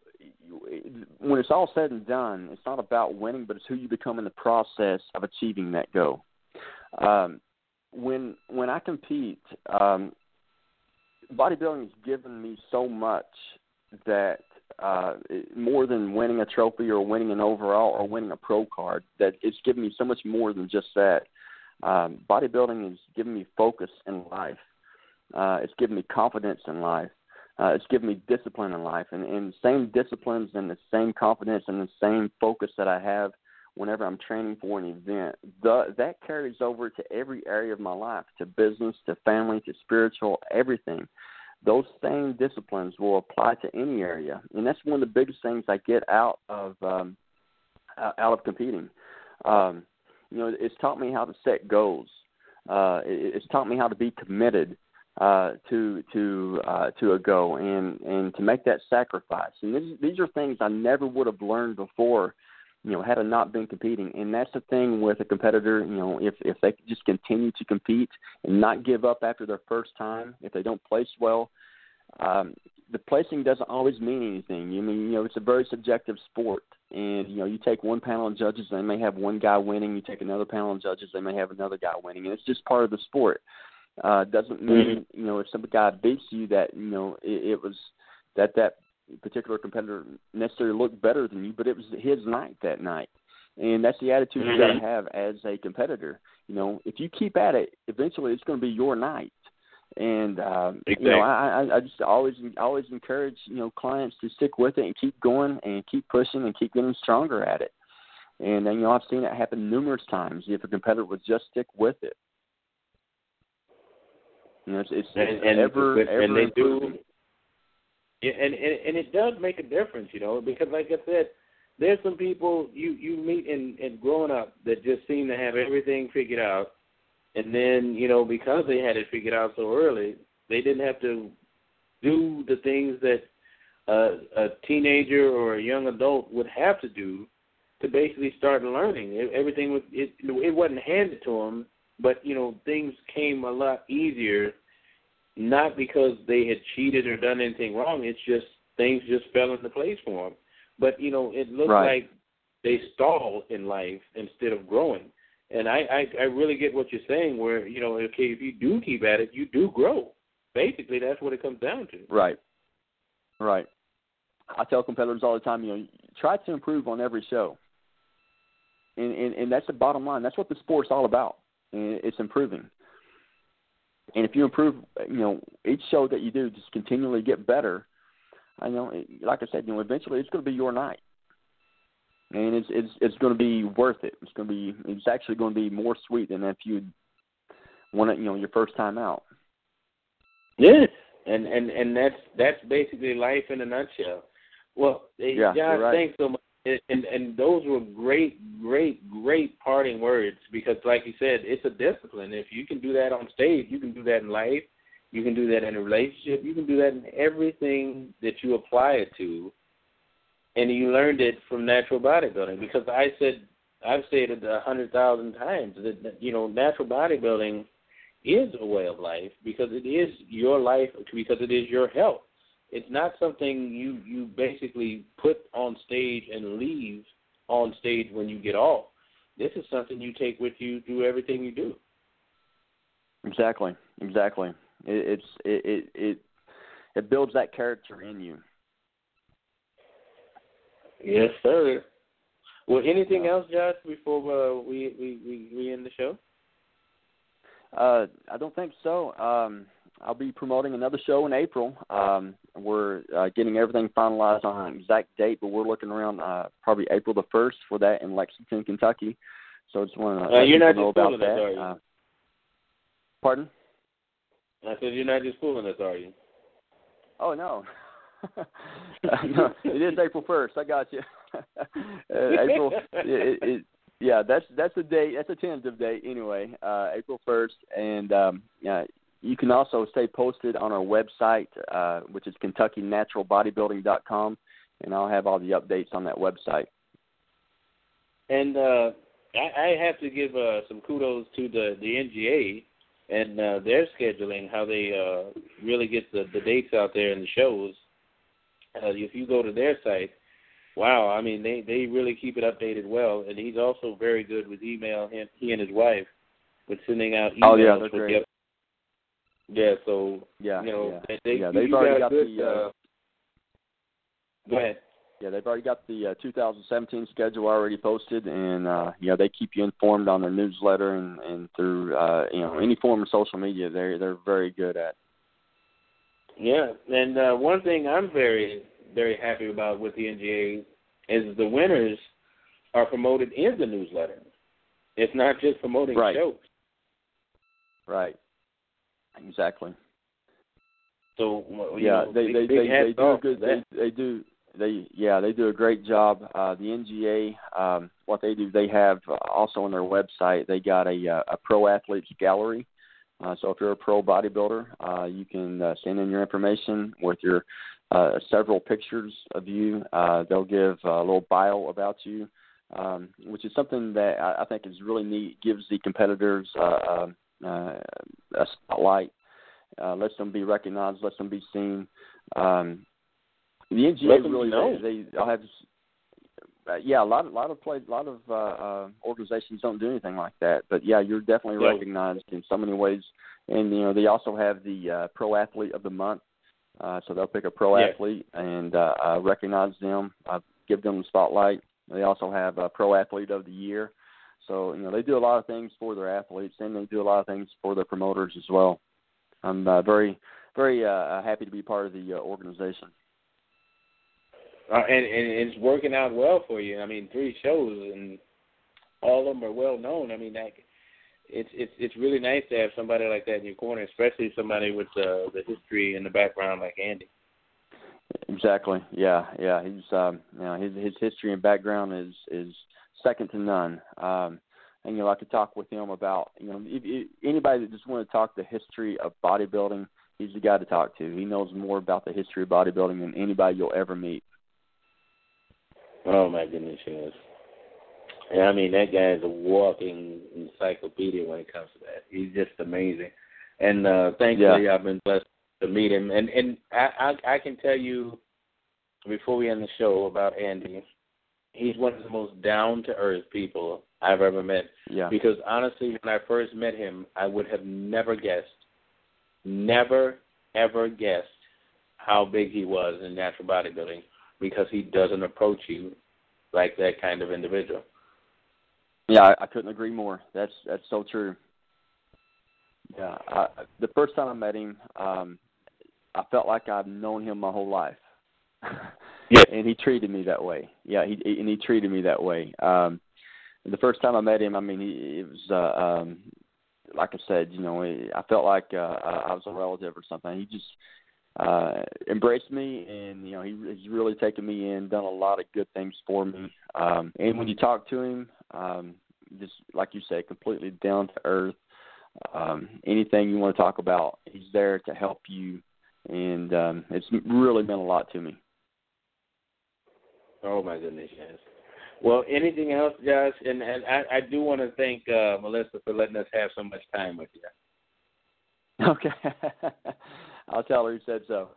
when it's all said and done. It's not about winning, but it's who you become in the process of achieving that goal. Um, when when I compete, um, bodybuilding has given me so much that uh, more than winning a trophy or winning an overall or winning a pro card, that it's given me so much more than just that. Um, bodybuilding has given me focus in life. Uh, it's given me confidence in life. Uh, it's given me discipline in life, and, and the same disciplines and the same confidence and the same focus that I have whenever I'm training for an event, the, that carries over to every area of my life, to business, to family, to spiritual, everything. Those same disciplines will apply to any area, and that's one of the biggest things I get out of um, out of competing. Um, you know, it's taught me how to set goals. Uh, it, it's taught me how to be committed uh, to to uh, to a goal and, and to make that sacrifice. And this, these are things I never would have learned before, you know, had I not been competing. And that's the thing with a competitor, you know, if, if they just continue to compete and not give up after their first time, if they don't place well, um, the placing doesn't always mean anything. You mean, you know, it's a very subjective sport. And, you know, you take one panel of judges, they may have one guy winning. You take another panel of judges, they may have another guy winning. And it's just part of the sport. Uh, doesn't mean, you know, if some guy beats you that, you know, it, it was that that particular competitor necessarily looked better than you, but it was his night that night. And that's the attitude mm-hmm. you got to have as a competitor. You know, if you keep at it, eventually it's going to be your night. And, um, exactly. you know, I, I, I just always always encourage, you know, clients to stick with it and keep going and keep pushing and keep getting stronger at it. And, you know, I've seen it happen numerous times if a competitor would just stick with it. You know, it's, it's, and, it's and, ever, and, ever and they improving. do. Yeah, and, and and it does make a difference, you know, because like I said, there's some people you, you meet in, in growing up that just seem to have everything figured out, and then, you know, because they had it figured out so early, they didn't have to do the things that uh, a teenager or a young adult would have to do to basically start learning. It, everything was it, it wasn't handed to them, but, you know, things came a lot easier. Not because they had cheated or done anything wrong. It's just things just fell into place for them. But, you know, it looks right. like they stall in life instead of growing. And I, I, I really get what you're saying where, you know, okay, if you do keep at it, you do grow. Basically, that's what it comes down to. Right. Right. I tell competitors all the time, you know, try to improve on every show. And, and, and that's the bottom line. That's what the sport's all about. And it's improving. And if you improve, you know, each show that you do, just continually get better. I know, like I said, you know, eventually it's going to be your night, and it's it's it's going to be worth it. It's going to be it's actually going to be more sweet than if you won it, you know, your first time out. Yes, and and and that's that's basically life in a nutshell. Well, yeah, Josh, right. thanks so much. And and those were great, great, great parting words because, like you said, it's a discipline. If you can do that on stage, you can do that in life. You can do that in a relationship. You can do that in everything that you apply it to. And you learned it from natural bodybuilding because I said, I've said it a hundred thousand times that, you know, natural bodybuilding is a way of life because it is your life, because it is your health. It's not something you, you basically put on stage and leave on stage when you get off. This is something you take with you through everything you do. Exactly, exactly. It, it's it, it it it builds that character in you. Yes, sir. Well, anything else, Josh, before uh, we, we, we we end the show? Uh, I don't think so. Um, I'll be promoting another show in April. Um, we're uh, getting everything finalized on an exact date, but we're looking around uh, probably April the first for that in Lexington, Kentucky. So I just want to uh, let you're not people know just about fooling that. us, are you? Uh, pardon? I said you're not just fooling us, are you? Oh, no. No, it is April first. I got you. uh, April, it, it, yeah, that's that's a date. That's a tentative date anyway. Uh, April first, and um, yeah, you can also stay posted on our website, uh, which is Kentucky Natural Bodybuilding dot com, and I'll have all the updates on that website. And uh, I, I have to give uh, some kudos to the the N G A and uh, their scheduling, how they uh, really get the, the dates out there and the shows. Uh, if you go to their site, wow, I mean, they, they really keep it updated well. And he's also very good with email, he, he and his wife, with sending out emails. Oh, yeah, they're great. The, yeah, so, yeah, you know, yeah. they, yeah, they've you already got, got good, the... Uh, uh, go ahead. Yeah, they've already got the uh, two thousand seventeen schedule already posted, and uh, yeah, they keep you informed on their newsletter and, and through uh, you know any form of social media. They they're very good at. Yeah, and uh, one thing I'm very very happy about with the N G A is the winners are promoted in the newsletter. It's not just promoting right. shows. Right. Exactly. So you yeah, know, they they big, they, big they do a good they, they do. They yeah they do a great job. Uh, the N G A, um, what they do, they have uh, also on their website. They got a a pro athletes gallery. Uh, so if you're a pro bodybuilder, uh, you can uh, send in your information with your uh, several pictures of you. Uh, they'll give a little bio about you, um, which is something that I, I think is really neat. Gives the competitors uh, uh, a spotlight, uh, lets them be recognized, lets them be seen. Um, The N G A really know. they they'll have uh, yeah a lot a lot of play a lot of uh, uh, organizations don't do anything like that, but yeah you're definitely yeah. recognized in so many ways. And you know they also have the uh, Pro Athlete of the Month, uh, so they'll pick a pro yeah. athlete and uh, uh, recognize them, uh, give them the spotlight. They also have a Pro Athlete of the Year, so you know they do a lot of things for their athletes and they do a lot of things for their promoters as well. I'm uh, very very uh, happy to be part of the uh, organization. Uh, and, and it's working out well for you. I mean, three shows and all of them are well known. I mean, that, it's it's it's really nice to have somebody like that in your corner, especially somebody with uh, the history and the background like Andy. Exactly. Yeah, yeah. He's um, you know his his history and background is is second to none. Um, and you know, I could talk with him about you know if, if anybody that just want to talk the history of bodybuilding, he's the guy to talk to. He knows more about the history of bodybuilding than anybody you'll ever meet. Oh, my goodness, yes. And I mean, that guy is a walking encyclopedia when it comes to that. He's just amazing. And uh, thankfully, yeah. I've been blessed to meet him. And, and I, I, I can tell you, before we end the show, about Andy, he's one of the most down-to-earth people I've ever met. Yeah. Because, honestly, when I first met him, I would have never guessed, never, ever guessed how big he was in natural bodybuilding, because he doesn't approach you like that kind of individual. Yeah, I, I couldn't agree more. That's that's so true. Yeah, I, the first time I met him, um, I felt like I'd known him my whole life. Yes. And he treated me that way. Yeah, he and he treated me that way. Um, the first time I met him, I mean, he, it was uh, um, like I said, you know, I felt like uh, I was a relative or something. He just uh, embraced me, and you know, he, he's really taken me in, done a lot of good things for me. Um, and when you talk to him, um, just like you said, completely down to earth. Um, anything you want to talk about, he's there to help you, and um, it's really meant a lot to me. Oh my goodness, yes. Well, anything else, Josh? And, and I, I do want to thank uh, Melissa for letting us have so much time with you. Okay. I'll tell her you said so.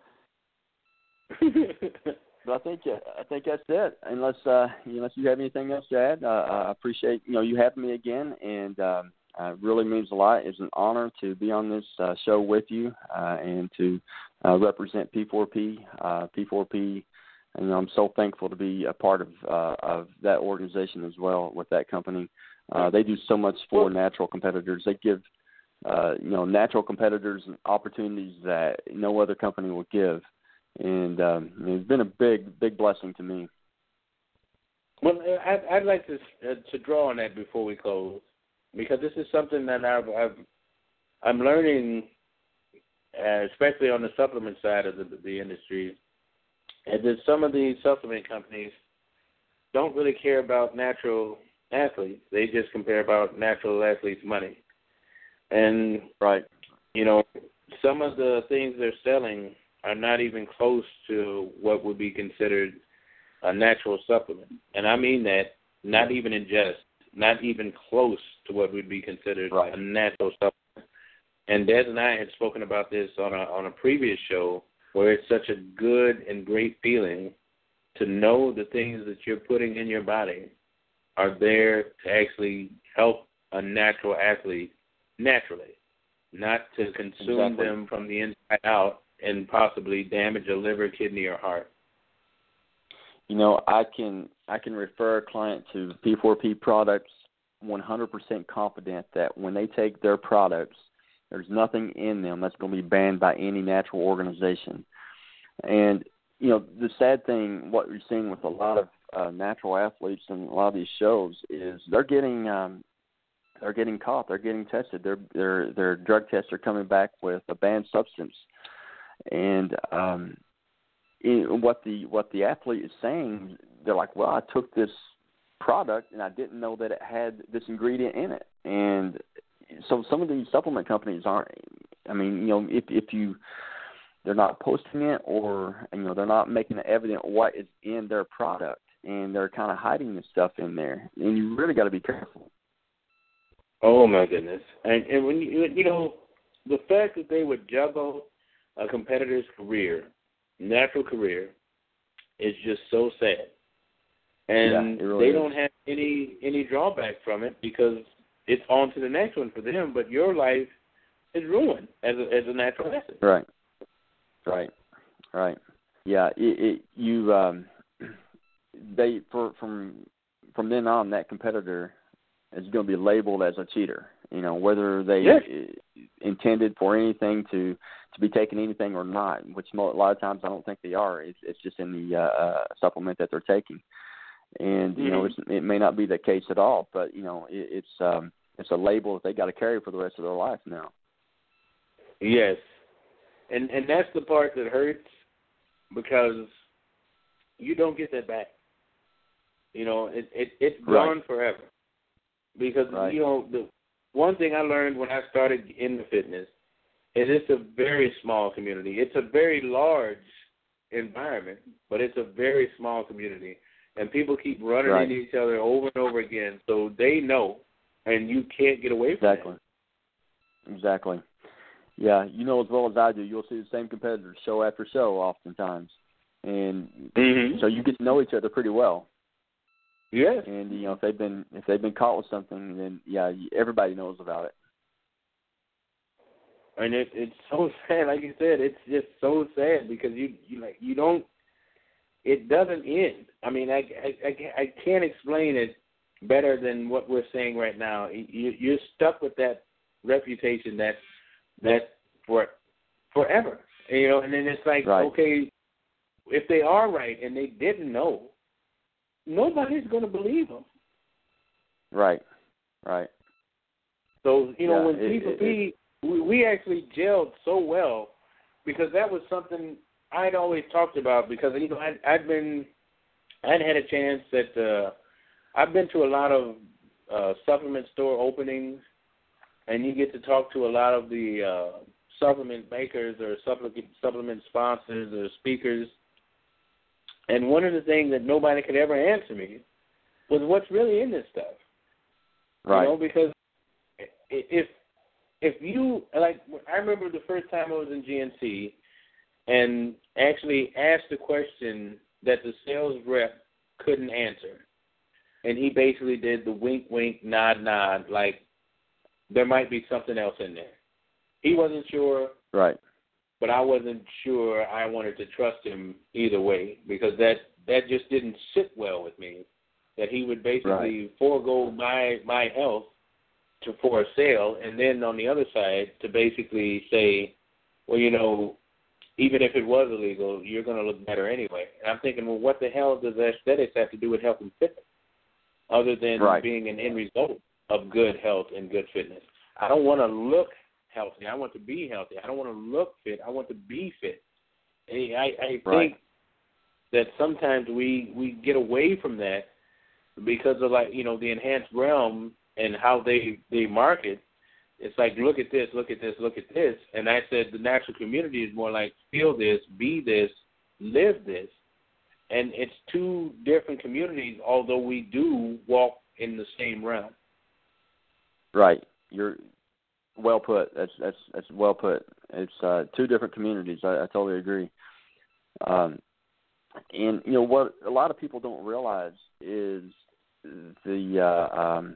But I think I think that's it. Unless uh, unless you have anything else to add, uh, I appreciate you know you having me again, and um, uh, really means a lot. It's an honor to be on this uh, show with you uh, and to uh, represent P four P. Uh, P four P, and you know, I'm so thankful to be a part of uh, of that organization as well with that company. Uh, they do so much for natural competitors. They give uh, you know, natural competitors and opportunities that no other company will give. And um, it's been a big, big blessing to me. Well, I'd, I'd like to uh, to draw on that before we close, because this is something that I've, I've I'm learning, uh, especially on the supplement side of the, the industry, and that some of these supplement companies don't really care about natural athletes. They just care about natural athletes' money. And, right, you know, some of the things they're selling are not even close to what would be considered a natural supplement. And I mean that not even in jest, not even close to what would be considered right. a natural supplement. And Des and I had spoken about this on a on a previous show, where it's such a good and great feeling to know the things that you're putting in your body are there to actually help a natural athlete naturally, not to consume exactly. them from the inside out and possibly damage a liver, kidney, or heart. You know, I can I can refer a client to P four P products one hundred percent confident that when they take their products, there's nothing in them that's going to be banned by any natural organization. And, you know, the sad thing, what you're seeing with a lot of uh, natural athletes and a lot of these shows is they're getting um, they're getting caught, they're getting tested, their their their drug tests are coming back with a banned substance. And um, in what the what the athlete is saying, they're like, well, I took this product and I didn't know that it had this ingredient in it. And so some of these supplement companies aren't. I mean, you know, if if you they're not posting it, or you know, they're not making it evident what is in their product, and they're kind of hiding this stuff in there. And you really got to be careful. Oh my goodness! And and when you you know the fact that they would juggle a competitor's career, natural career, is just so sad. And yeah, really they is. don't have any any drawback from it because it's on to the next one for them. But your life is ruined as a, as a natural athlete. Right. Right. Right. Yeah. It, it, you um, they for from from then on, that competitor is going to be labeled as a cheater. You know, whether they yes. intended for anything to, to be taking anything or not, which a lot of times I don't think they are. It's, it's just in the uh, uh, supplement that they're taking, and you mm-hmm. know, it's, it may not be the case at all. But you know, it, it's um, it's a label that they got to carry for the rest of their life now. Yes, and and that's the part that hurts, because you don't get that back. You know, it, it it's gone right. forever. Because, right. you know, the one thing I learned when I started in the fitness is it's a very small community. It's a very large environment, but it's a very small community. And people keep running right. into each other over and over again, so they know, and you can't get away from exactly. that. Exactly. Yeah, you know as well as I do, you'll see the same competitors show after show oftentimes. And mm-hmm. so you get to know each other pretty well. Yes. And you know, if they've been if they've been caught with something, then yeah, everybody knows about it. And it, it's so sad, like you said, it's just so sad because you you like you don't. It doesn't end. I mean, I I I can't explain it better than what we're saying right now. You, you're stuck with that reputation that that for forever, you know. And then it's like, right. okay, if they are right and they didn't know, nobody's going to believe them. Right, right. So, you know, yeah, when it, P four P, it, we, we actually gelled so well because that was something I'd always talked about because, you know, I'd, I'd been, I'd had a chance that uh, I've been to a lot of uh, supplement store openings, and you get to talk to a lot of the uh, supplement makers or supplement, supplement sponsors or speakers. And one of the things that nobody could ever answer me was what's really in this stuff. Right. You know, because if if you, like, I remember the first time I was in G N C and actually asked a question that the sales rep couldn't answer. And he basically did the wink, wink, nod, nod, like there might be something else in there. He wasn't sure. Right. But I wasn't sure I wanted to trust him either way because that, that just didn't sit well with me, that he would basically right. forego my my health to for a sale, and then on the other side to basically say, well, you know, even if it was illegal, you're going to look better anyway. And I'm thinking, well, what the hell does aesthetics have to do with health and fitness, other than right. being an end result of good health and good fitness? I don't want to look healthy. I want to be healthy. I don't want to look fit. I want to be fit. And I, I think right. that sometimes we, we get away from that because of, like, you know, the enhanced realm and how they, they market. It's like, look at this, look at this, look at this. And I said the natural community is more like feel this, be this, live this. And it's two different communities, although we do walk in the same realm. Right. You're well put. That's that's that's well put. It's uh, two different communities. I, I totally agree. Um, and you know what a lot of people don't realize is the uh, um,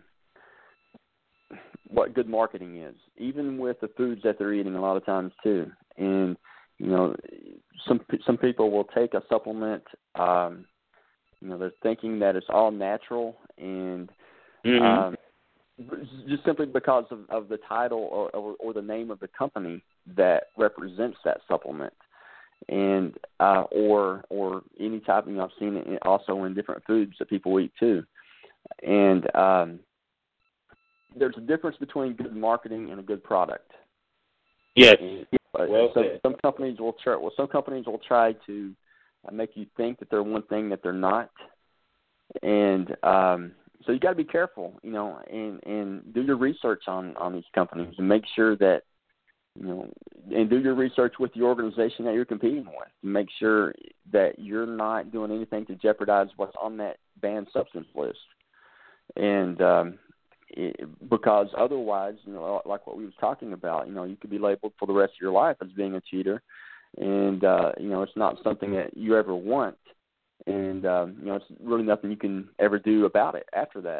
what good marketing is, even with the foods that they're eating a lot of times too. And you know, some some people will take a supplement. Um, you know, they're thinking that it's all natural and mm-hmm. um, just simply because of, of the title or, or, or the name of the company that represents that supplement, and uh, or or any type. You know, I've seen it also in different foods that people eat too, and um, there's a difference between good marketing and a good product. Yes. And, well so said. some companies will try. Well, some companies will try to make you think that they're one thing that they're not, and um, so you got to be careful, you know, and, and do your research on, on these companies and make sure that, you know, and do your research with the organization that you're competing with. Make sure that you're not doing anything to jeopardize what's on that banned substance list, and um, it, because otherwise, you know, like what we was talking about, you know, you could be labeled for the rest of your life as being a cheater, and uh, you know, it's not something that you ever want. And, um, you know, it's really nothing you can ever do about it after that.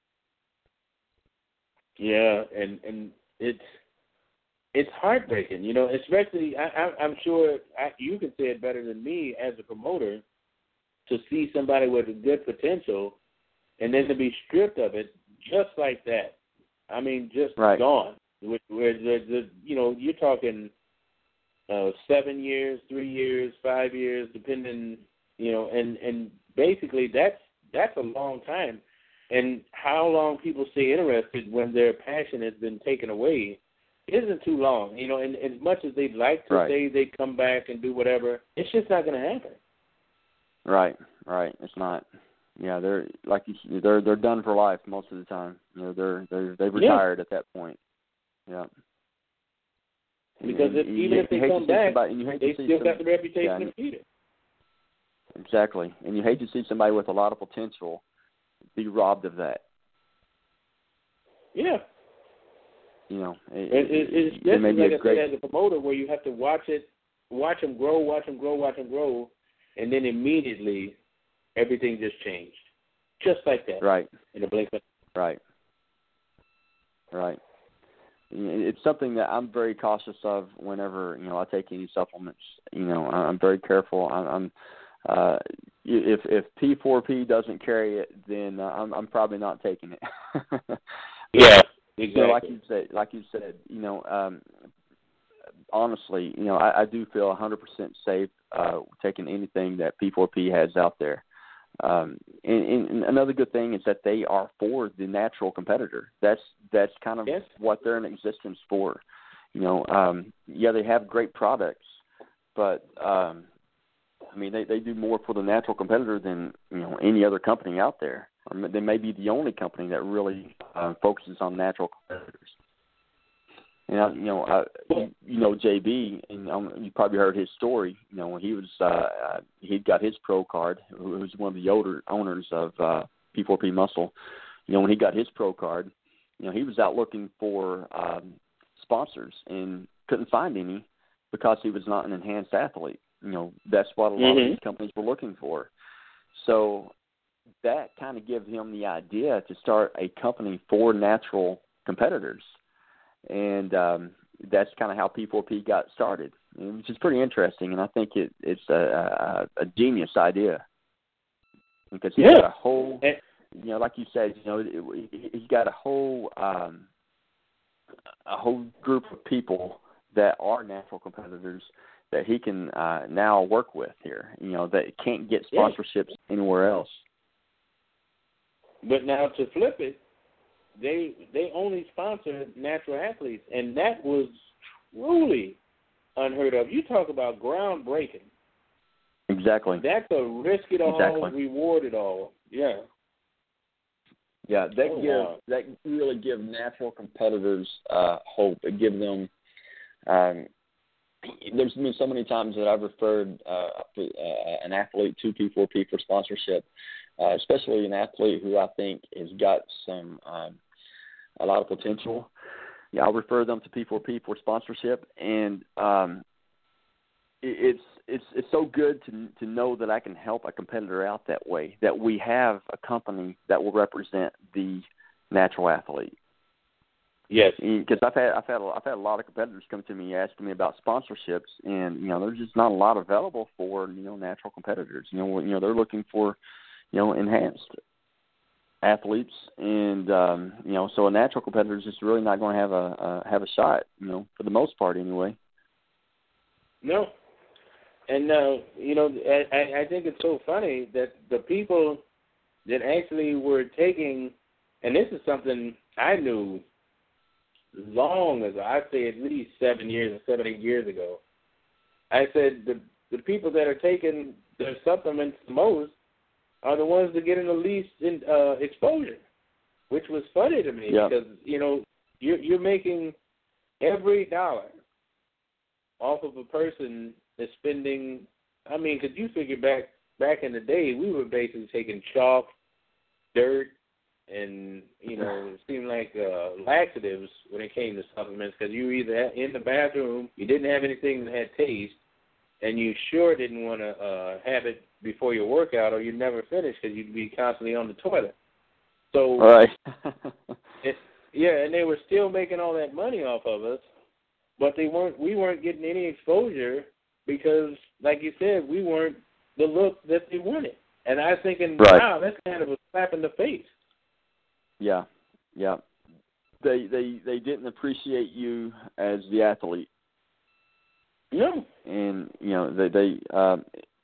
Yeah, and, and it's it's heartbreaking, you know, especially, I, I, I'm sure I, you can say it better than me as a promoter, to see somebody with a good potential and then to be stripped of it just like that. I mean, just right. gone. Where, where the, the, you know, you're talking uh, seven years, three years, five years, depending. You know, and, and basically that's that's a long time. And how long people stay interested when their passion has been taken away isn't too long. You know, and as much as they'd like to right. say they come back and do whatever, it's just not going to happen. Right, right. It's not. Yeah, they're like you, they're they're done for life most of the time. You know, they're they're they've retired yeah. at that point. Yeah. Because and, if, and even you, if they you come back, somebody, they still some, got the reputation yeah, of cheater. Exactly, and you hate to see somebody with a lot of potential be robbed of that. Yeah. You know, it, it, it, it's it, just it may like be a I great... said, as a promoter, where you have to watch it, watch them grow, watch them grow, watch them grow, and then immediately everything just changed, just like that. Right. In a blink of. Right. Right. It's something that I'm very cautious of whenever, you know, I take any supplements. You know, I'm very careful. I'm, uh, if if P four P doesn't carry it, then uh, I'm, I'm probably not taking it. Yeah, exactly. You know, like you said, like you said, you know, um, honestly, you know, I, I do feel one hundred percent safe uh, taking anything that P four P has out there. Um, and, and another good thing is that they are for the natural competitor. That's that's kind of yes. what they're in existence for. You know, um, yeah, they have great products, but um, I mean, they, they do more for the natural competitor than, you know, any other company out there. Or they may be the only company that really uh, focuses on natural competitors. And uh, you know, uh, you, you know J B, and um, you probably heard his story. You know, when he was uh, uh, he got his pro card, who was one of the older owners of uh, P four P Muscle. You know, when he got his pro card, you know, he was out looking for um, sponsors and couldn't find any because he was not an enhanced athlete. You know, that's what a lot mm-hmm. of these companies were looking for. So that kind of gave him the idea to start a company for natural competitors. And um, that's kind of how P four P got started, which is pretty interesting. And I think it, it's a, a, a genius idea because he's yeah. got a whole, you know, like you said, you know, it, he's got a whole um, a whole group of people that are natural competitors that he can uh, now work with here, you know, that can't get sponsorships yeah. anywhere else. But now to flip it, they they only sponsor natural athletes, and that was truly unheard of. You talk about groundbreaking. Exactly. That's a risk it all, exactly. reward it all. Yeah. Yeah, that oh, give wow. that really give natural competitors uh, hope. It give them. Um, there's been so many times that I've referred uh, uh, an athlete to P four P for sponsorship, uh, especially an athlete who I think has got some um, a lot of potential. Yeah, I'll refer them to P four P for sponsorship, and um, it, it's it's it's so good to to know that I can help a competitor out that way. That we have a company that will represent the natural athlete. Yes, because I've had I've had I've had a lot of competitors come to me asking me about sponsorships, and you know there's just not a lot available for you know natural competitors. You know you know they're looking for you know enhanced athletes, and um, you know so a natural competitor is just really not going to have a uh, have a shot. You know for the most part anyway. No, and uh, you know I I think it's so funny that the people that actually were taking, and this is something I knew long ago, I'd say at least seven years or seven, eight years ago. I said the the people that are taking their supplements the most are the ones that get in the least in, uh, exposure, which was funny to me yep. because, you know, you're, you're making every dollar off of a person that's spending, I mean, because you figure back, back in the day, we were basically taking chalk, dirt, and, you know, it seemed like uh, laxatives when it came to supplements because you were either in the bathroom, you didn't have anything that had taste, and you sure didn't want to uh, have it before your workout or you'd never finish because you'd be constantly on the toilet. So, right. it, yeah, and they were still making all that money off of us, but they weren't. We weren't getting any exposure because, like you said, we weren't the look that they wanted. And I was thinking, right. wow, that's kind of a slap in the face. Yeah, yeah. They they they didn't appreciate you as the athlete. No. And you know they they um,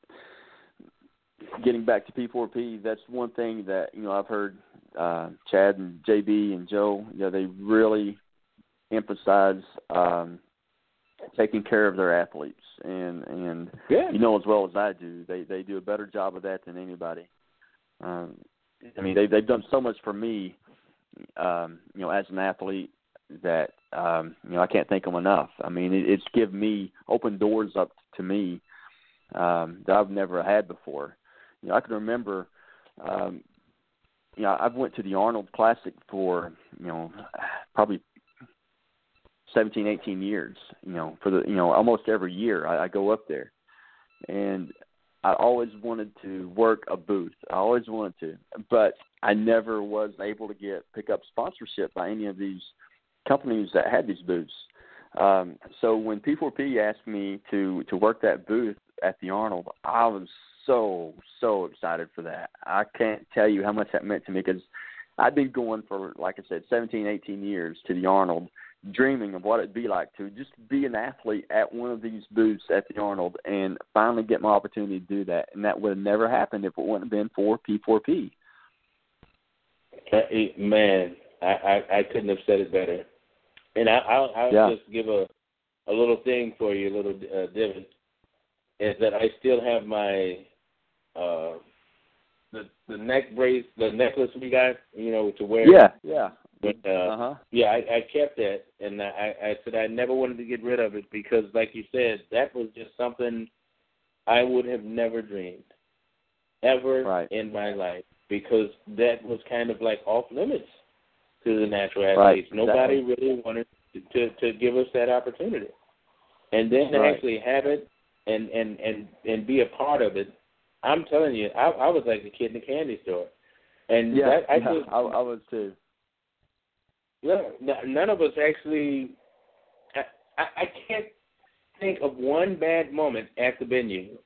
getting back to P four P, that's one thing that you know I've heard uh, Chad and J B and Joe. You know they really emphasize um, taking care of their athletes, and and yeah. you know as well as I do, they they do a better job of that than anybody. Um, I mean they they've done so much for me. Um, you know, as an athlete, that um, you know I can't thank them enough. I mean, it, it's given me open doors up to me um, that I've never had before. You know, I can remember, um, you know, I've went to the Arnold Classic for you know probably seventeen, eighteen years. You know, for the you know almost every year I, I go up there, and I always wanted to work a booth. I always wanted to, but I never was able to get pick up sponsorship by any of these companies that had these booths. Um, so when P four P asked me to, to work that booth at the Arnold, I was so, so excited for that. I can't tell you how much that meant to me because I'd been going for, like I said, seventeen, eighteen years to the Arnold, dreaming of what it'd be like to just be an athlete at one of these booths at the Arnold and finally get my opportunity to do that. And that would have never happened if it wouldn't have been for P four P. Man, I, I, I couldn't have said it better. And I, I'll, I'll yeah. just give a, a little thing for you, a little uh, divot, is that I still have my uh, the the neck brace, the necklace we got, you know, to wear. Yeah, yeah. But, uh, uh-huh. yeah, I, I kept that, and I, I said I never wanted to get rid of it because, like you said, that was just something I would have never dreamed ever right. in my life because that was kind of like off limits to the natural athletes. Right. Nobody exactly. really wanted to, to, to give us that opportunity. And then to right. actually have it and, and, and, and be a part of it, I'm telling you, I, I was like a kid in a candy store. And yeah, that, I, yeah just, I, I was too. Yeah, none of us actually. I, I, I can't think of one bad moment at the venue.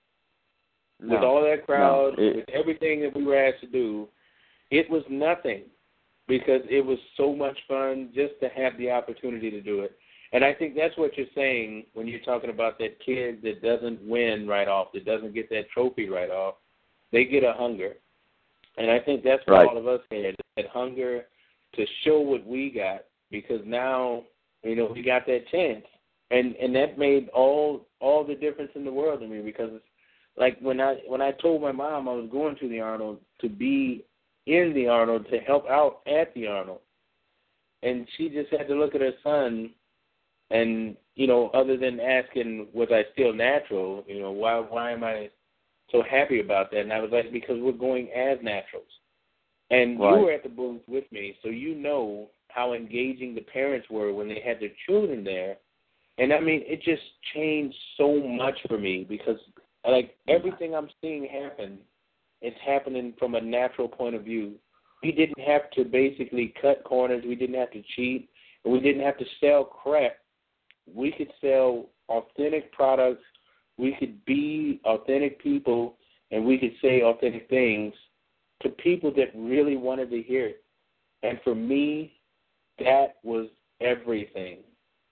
No, with all that crowd, no, it, with everything that we were asked to do. It was nothing because it was so much fun just to have the opportunity to do it. And I think that's what you're saying when you're talking about that kid that doesn't win right off, that doesn't get that trophy right off. They get a hunger. And I think that's what right. all of us had, that hunger to show what we got, because now, you know, we got that chance. And and that made all all the difference in the world to me, because it's like when I when I told my mom I was going to the Arnold to be in the Arnold to help out at the Arnold, and she just had to look at her son. And, you know, other than asking, was I still natural, you know, why why am I so happy about that? And I was like, because we're going as naturals. And right. you were at the booth with me, so you know how engaging the parents were when they had their children there. And, I mean, it just changed so much for me, because, like, everything I'm seeing happen, it's happening from a natural point of view. We didn't have to basically cut corners. We didn't have to cheat. And we didn't have to sell crap. We could sell authentic products, we could be authentic people, and we could say authentic things to people that really wanted to hear it. And for me, that was everything.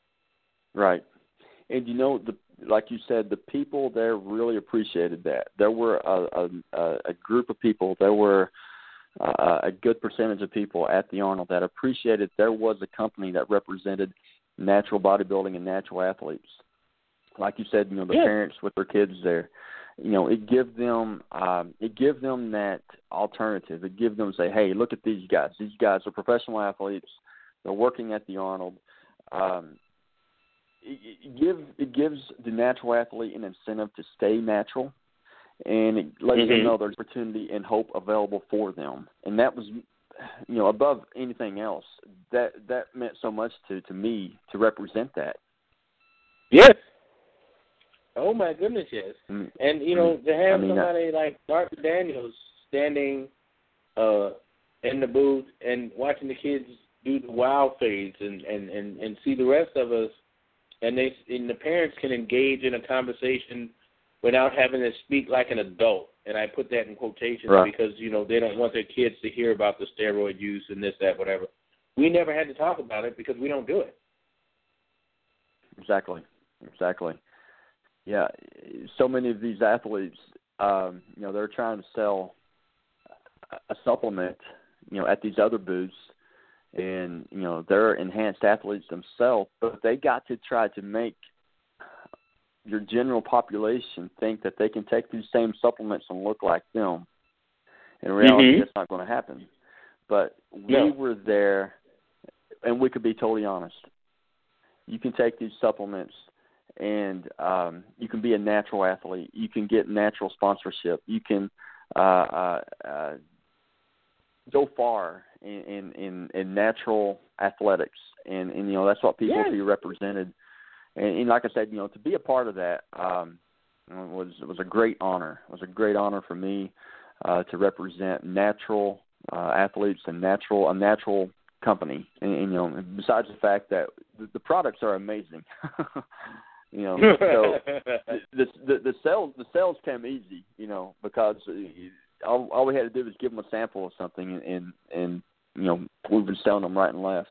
Right. And, you know, the like you said, the people there really appreciated that. There were a, a, a group of people, there were uh, a good percentage of people at the Arnold that appreciated there was a company that represented natural bodybuilding and natural athletes. Like you said, you know, the yeah. parents with their kids there, you know, it gives them um, it gives them that alternative. It gives them say, hey, look at these guys. These guys are professional athletes. They're working at the Arnold. Um, it, it, give, it gives the natural athlete an incentive to stay natural, and it lets mm-hmm. them know there's opportunity and hope available for them. And that was, you know, above anything else, that that meant so much to, to me to represent that. Yes. Oh, my goodness, yes. Mm. And, you know, to have I mean, somebody like Doctor Daniels standing uh, in the booth and watching the kids do the wow fades and, and, and, and see the rest of us, and they and the parents can engage in a conversation without having to speak like an adult. And I put that in quotations right. because, you know, they don't want their kids to hear about the steroid use and this, that, whatever. We never had to talk about it because we don't do it. Exactly. Exactly. Yeah. So many of these athletes, um, you know, they're trying to sell a supplement, you know, at these other booths, and, you know, they're enhanced athletes themselves, but they got to try to make your general population think that they can take these same supplements and look like them. In reality, mm-hmm. that's not going to happen. But we no. were there, and we could be totally honest. You can take these supplements, and um, you can be a natural athlete. You can get natural sponsorship. You can uh, uh, uh, go far in, in, in, in natural athletics, and, and, you know, that's what people yes. be represented. And, and like I said, you know, to be a part of that um, was was a great honor. It was a great honor for me uh, to represent natural uh, athletes and natural a natural company. And, and you know, besides the fact that the, the products are amazing, you know, so the, the the sales the sales came easy, you know, because all, all we had to do was give them a sample of something, and and, and you know, we've been selling them right and left.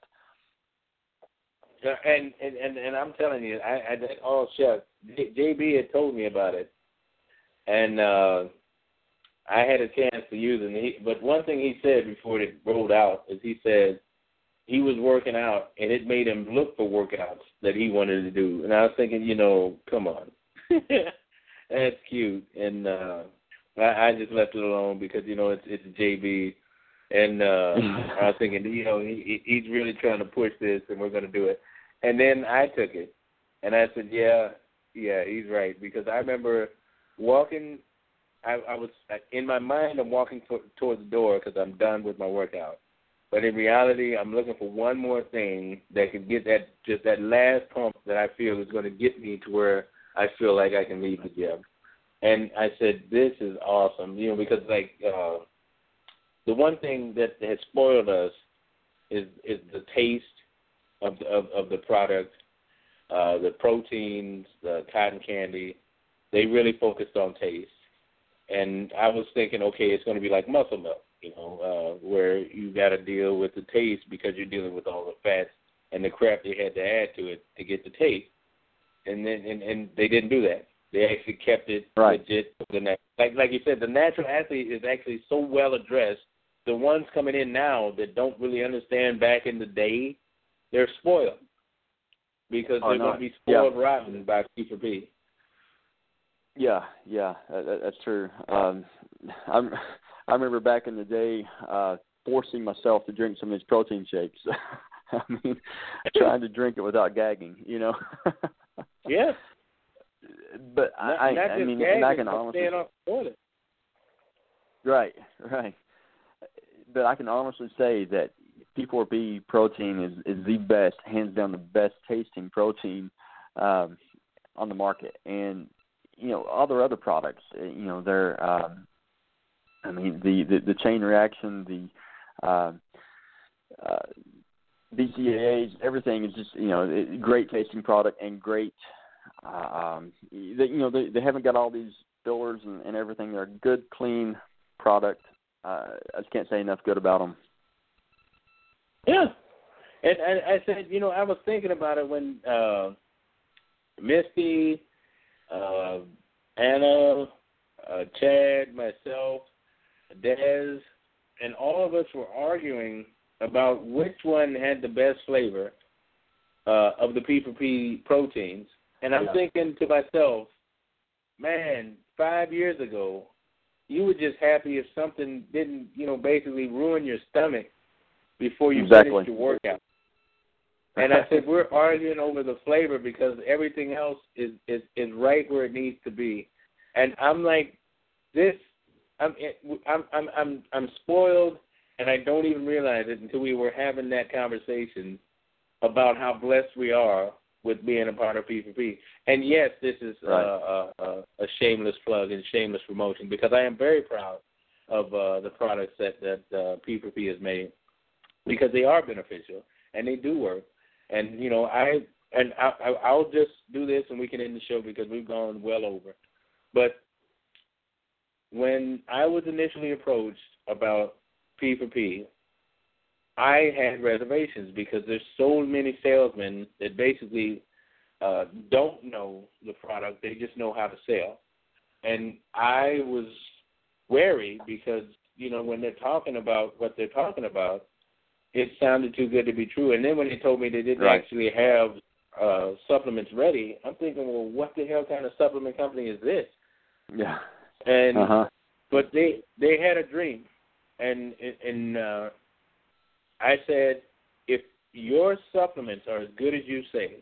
And, and, and, and I'm telling you, I, I oh, shucks, J B had told me about it, and uh, I had a chance to use it. And he, but one thing he said before it rolled out is he said he was working out, and it made him look for workouts that he wanted to do. And I was thinking, you know, come on. That's cute. And uh, I, I just left it alone because, you know, it's, it's J B. And uh, I was thinking, you know, he, he's really trying to push this, and we're going to do it. And then I took it, and I said, yeah, yeah, he's right. Because I remember walking, I, I was, in my mind, I'm walking to, towards the door because I'm done with my workout. But in reality, I'm looking for one more thing that can get that, just that last pump that I feel is going to get me to where I feel like I can leave the gym. And I said, this is awesome, you know, because, like, uh, the one thing that has spoiled us is is the taste of the, of, of the product, uh, the proteins, the cotton candy. They really focused on taste. And I was thinking, okay, it's going to be like Muscle Milk. you know, uh, where you got to deal with the taste because you're dealing with all the fats and the crap they had to add to it to get the taste. And then and, and they didn't do that. They actually kept it right. legit. The nat- like like you said, the natural athlete is actually so well addressed. The ones coming in now that don't really understand back in the day, they're spoiled because Oh, they're no. going to be spoiled yeah. rotten by P four P. Yeah, yeah, that, that's true. Um, I'm, I remember back in the day uh, forcing myself to drink some of these protein shakes. I mean, trying to drink it without gagging, you know. Yeah. But Not, I, not I just mean, gagging, and I can but honestly, staying off the toilet. right, right. But I can honestly say that P four P protein is, is the best, hands down, the best tasting protein um, on the market. And you know, other other products, you know, they're, um, I mean, the, the, the chain reaction, the uh, uh, B C A As, everything is just, you know, it, great tasting product and great. Uh, um, they, you know, they, they haven't got all these fillers and, and everything. They're a good, clean product. Uh, I just can't say enough good about them. Yeah, and, and I said, you know, I was thinking about it when uh, Misty, uh, Anna, uh, Chad, myself, Dez, and all of us were arguing about which one had the best flavor uh, of the P four P proteins. And I'm yeah. thinking to myself, man, five years ago, you were just happy if something didn't, you know, basically ruin your stomach before you exactly. finished your workout. And I said, we're arguing over the flavor because everything else is, is, is right where it needs to be. And I'm like, this, I'm, I'm, I'm, I'm, I'm spoiled, and I don't even realize it until we were having that conversation about how blessed we are with being a part of P four P. And yes, this is right. uh, uh, a shameless plug and shameless promotion because I am very proud of uh, the products that, that uh, P four P has made because they are beneficial and they do work. And, you know, I and I, I, I'll just do this and we can end the show because we've gone well over. But when I was initially approached about P four P, I had reservations because there's so many salesmen that basically uh, don't know the product. They just know how to sell. And I was wary because, you know, when they're talking about what they're talking about, it sounded too good to be true. And then when they told me they didn't right. actually have uh, supplements ready, I'm thinking, well, what the hell kind of supplement company is this? Yeah. And uh-huh. But they, they had a dream. And, and uh, I said, if your supplements are as good as you say,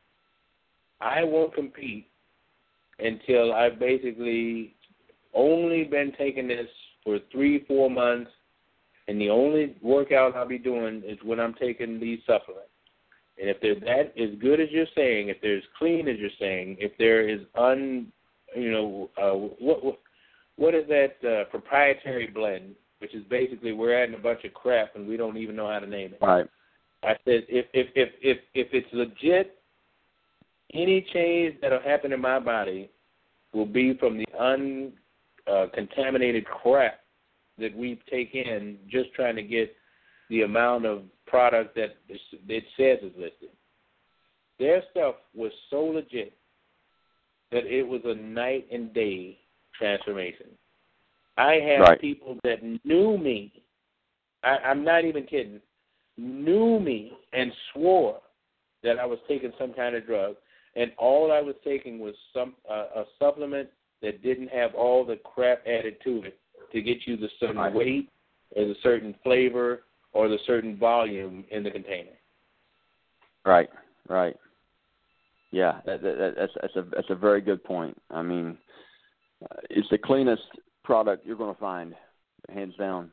I won't compete until I've basically only been taking this for three, four months, and the only workout I'll be doing is when I'm taking these supplements. And if they're that as good as you're saying, if they're as clean as you're saying, if there is un, you know, uh, what, what what is that uh, proprietary blend, which is basically we're adding a bunch of crap and we don't even know how to name it. Right. I said if if if if, if it's legit, any change that'll happen in my body will be from the uncontaminated uh, crap that we take in just trying to get the amount of product that it says is listed. Their stuff was so legit that it was a night and day transformation. I have right. people that knew me, I, I'm not even kidding, knew me and swore that I was taking some kind of drug, and all I was taking was some uh, a supplement that didn't have all the crap added to it to get you the certain right. weight or the certain flavor or the certain volume in the container. Right, right. Yeah, that, that, that's that's a that's a very good point. I mean, uh, it's the cleanest product you're going to find, hands down.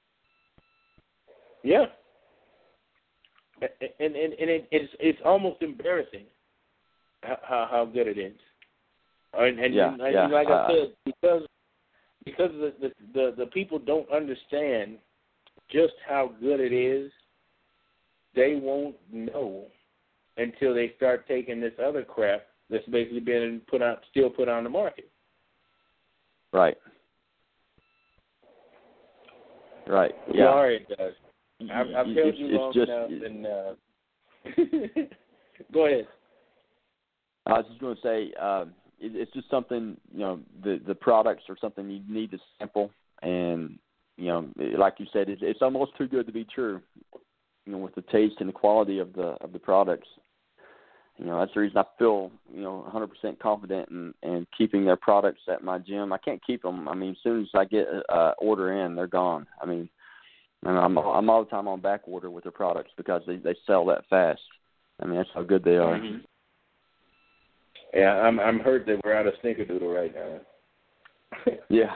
Yeah, and and, and it, it's it's almost embarrassing how how good it is. And, and, yeah, and, yeah. and like uh, I said, because because the, the the the people don't understand just how good it is, they won't know until they start taking this other crap that's basically been put out, still put on the market. Right. Right. Yeah. Sorry, it does. I've, I've held it's, you it's long just, enough, it, and uh, go ahead. I was just going to say, uh, it, it's just something, you know, the the products are something you need to sample, and you know, like you said, it's, it's almost too good to be true. You know, with the taste and the quality of the of the products. You know, that's the reason I feel, you know, one hundred percent confident in, in keeping their products at my gym. I can't keep them. I mean, as soon as I get an uh, order in, they're gone. I mean, and I'm I'm all the time on back order with their products because they, they sell that fast. I mean, that's how good they are. Mm-hmm. Yeah, I'm I'm hurt that we're out of Snickerdoodle right now. Yeah.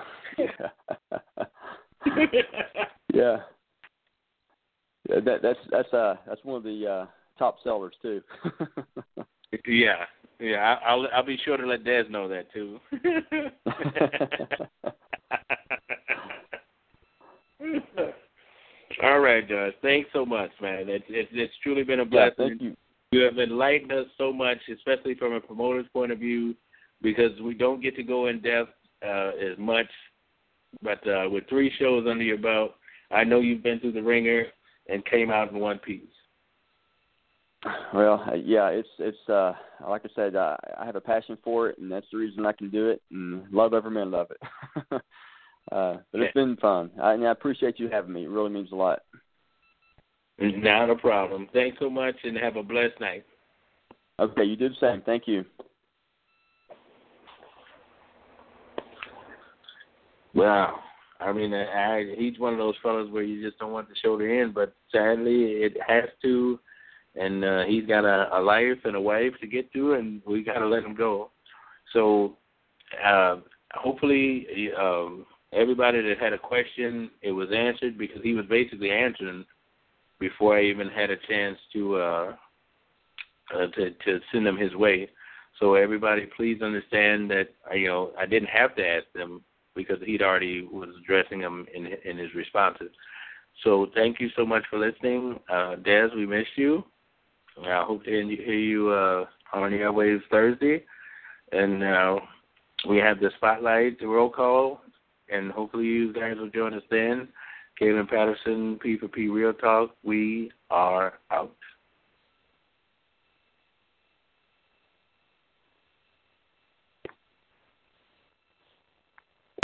Yeah. Yeah. That that's that's uh that's one of the uh, top sellers too. Yeah, yeah. I, I'll I'll be sure to let Des know that too. All right, Josh. Thanks so much, man. It's it's, it's truly been a blessing. Yeah, thank you. You have enlightened us so much, especially from a promoter's point of view, because we don't get to go in depth uh, as much. But uh, with three shows under your belt, I know you've been through the ringer and came out in one piece. Well, yeah, it's it's uh, like I said, uh, I have a passion for it, and that's the reason I can do it, and love every minute of it. uh, but it's been fun, I, and I appreciate you having me. It really means a lot. Not a problem. Thanks so much, and have a blessed night. Okay, you do the same. Thank you. Wow. I mean, I, I, he's one of those fellas where you just don't want the show to end, but sadly it has to, and uh, he's got a, a life and a wife to get to, and we got to let him go. So uh, hopefully um, everybody that had a question, it was answered, because he was basically answering before I even had a chance to uh, uh, to, to send them his way. So everybody, please understand that you know I didn't have to ask them, because he'd already was addressing them in in his responses. So thank you so much for listening. Uh, Des, we missed you. I hope to hear you uh, on the airwaves Thursday. And uh, we have the Spotlight, the roll call, and hopefully you guys will join us then. Kaylin Patterson, P four P Real Talk, we are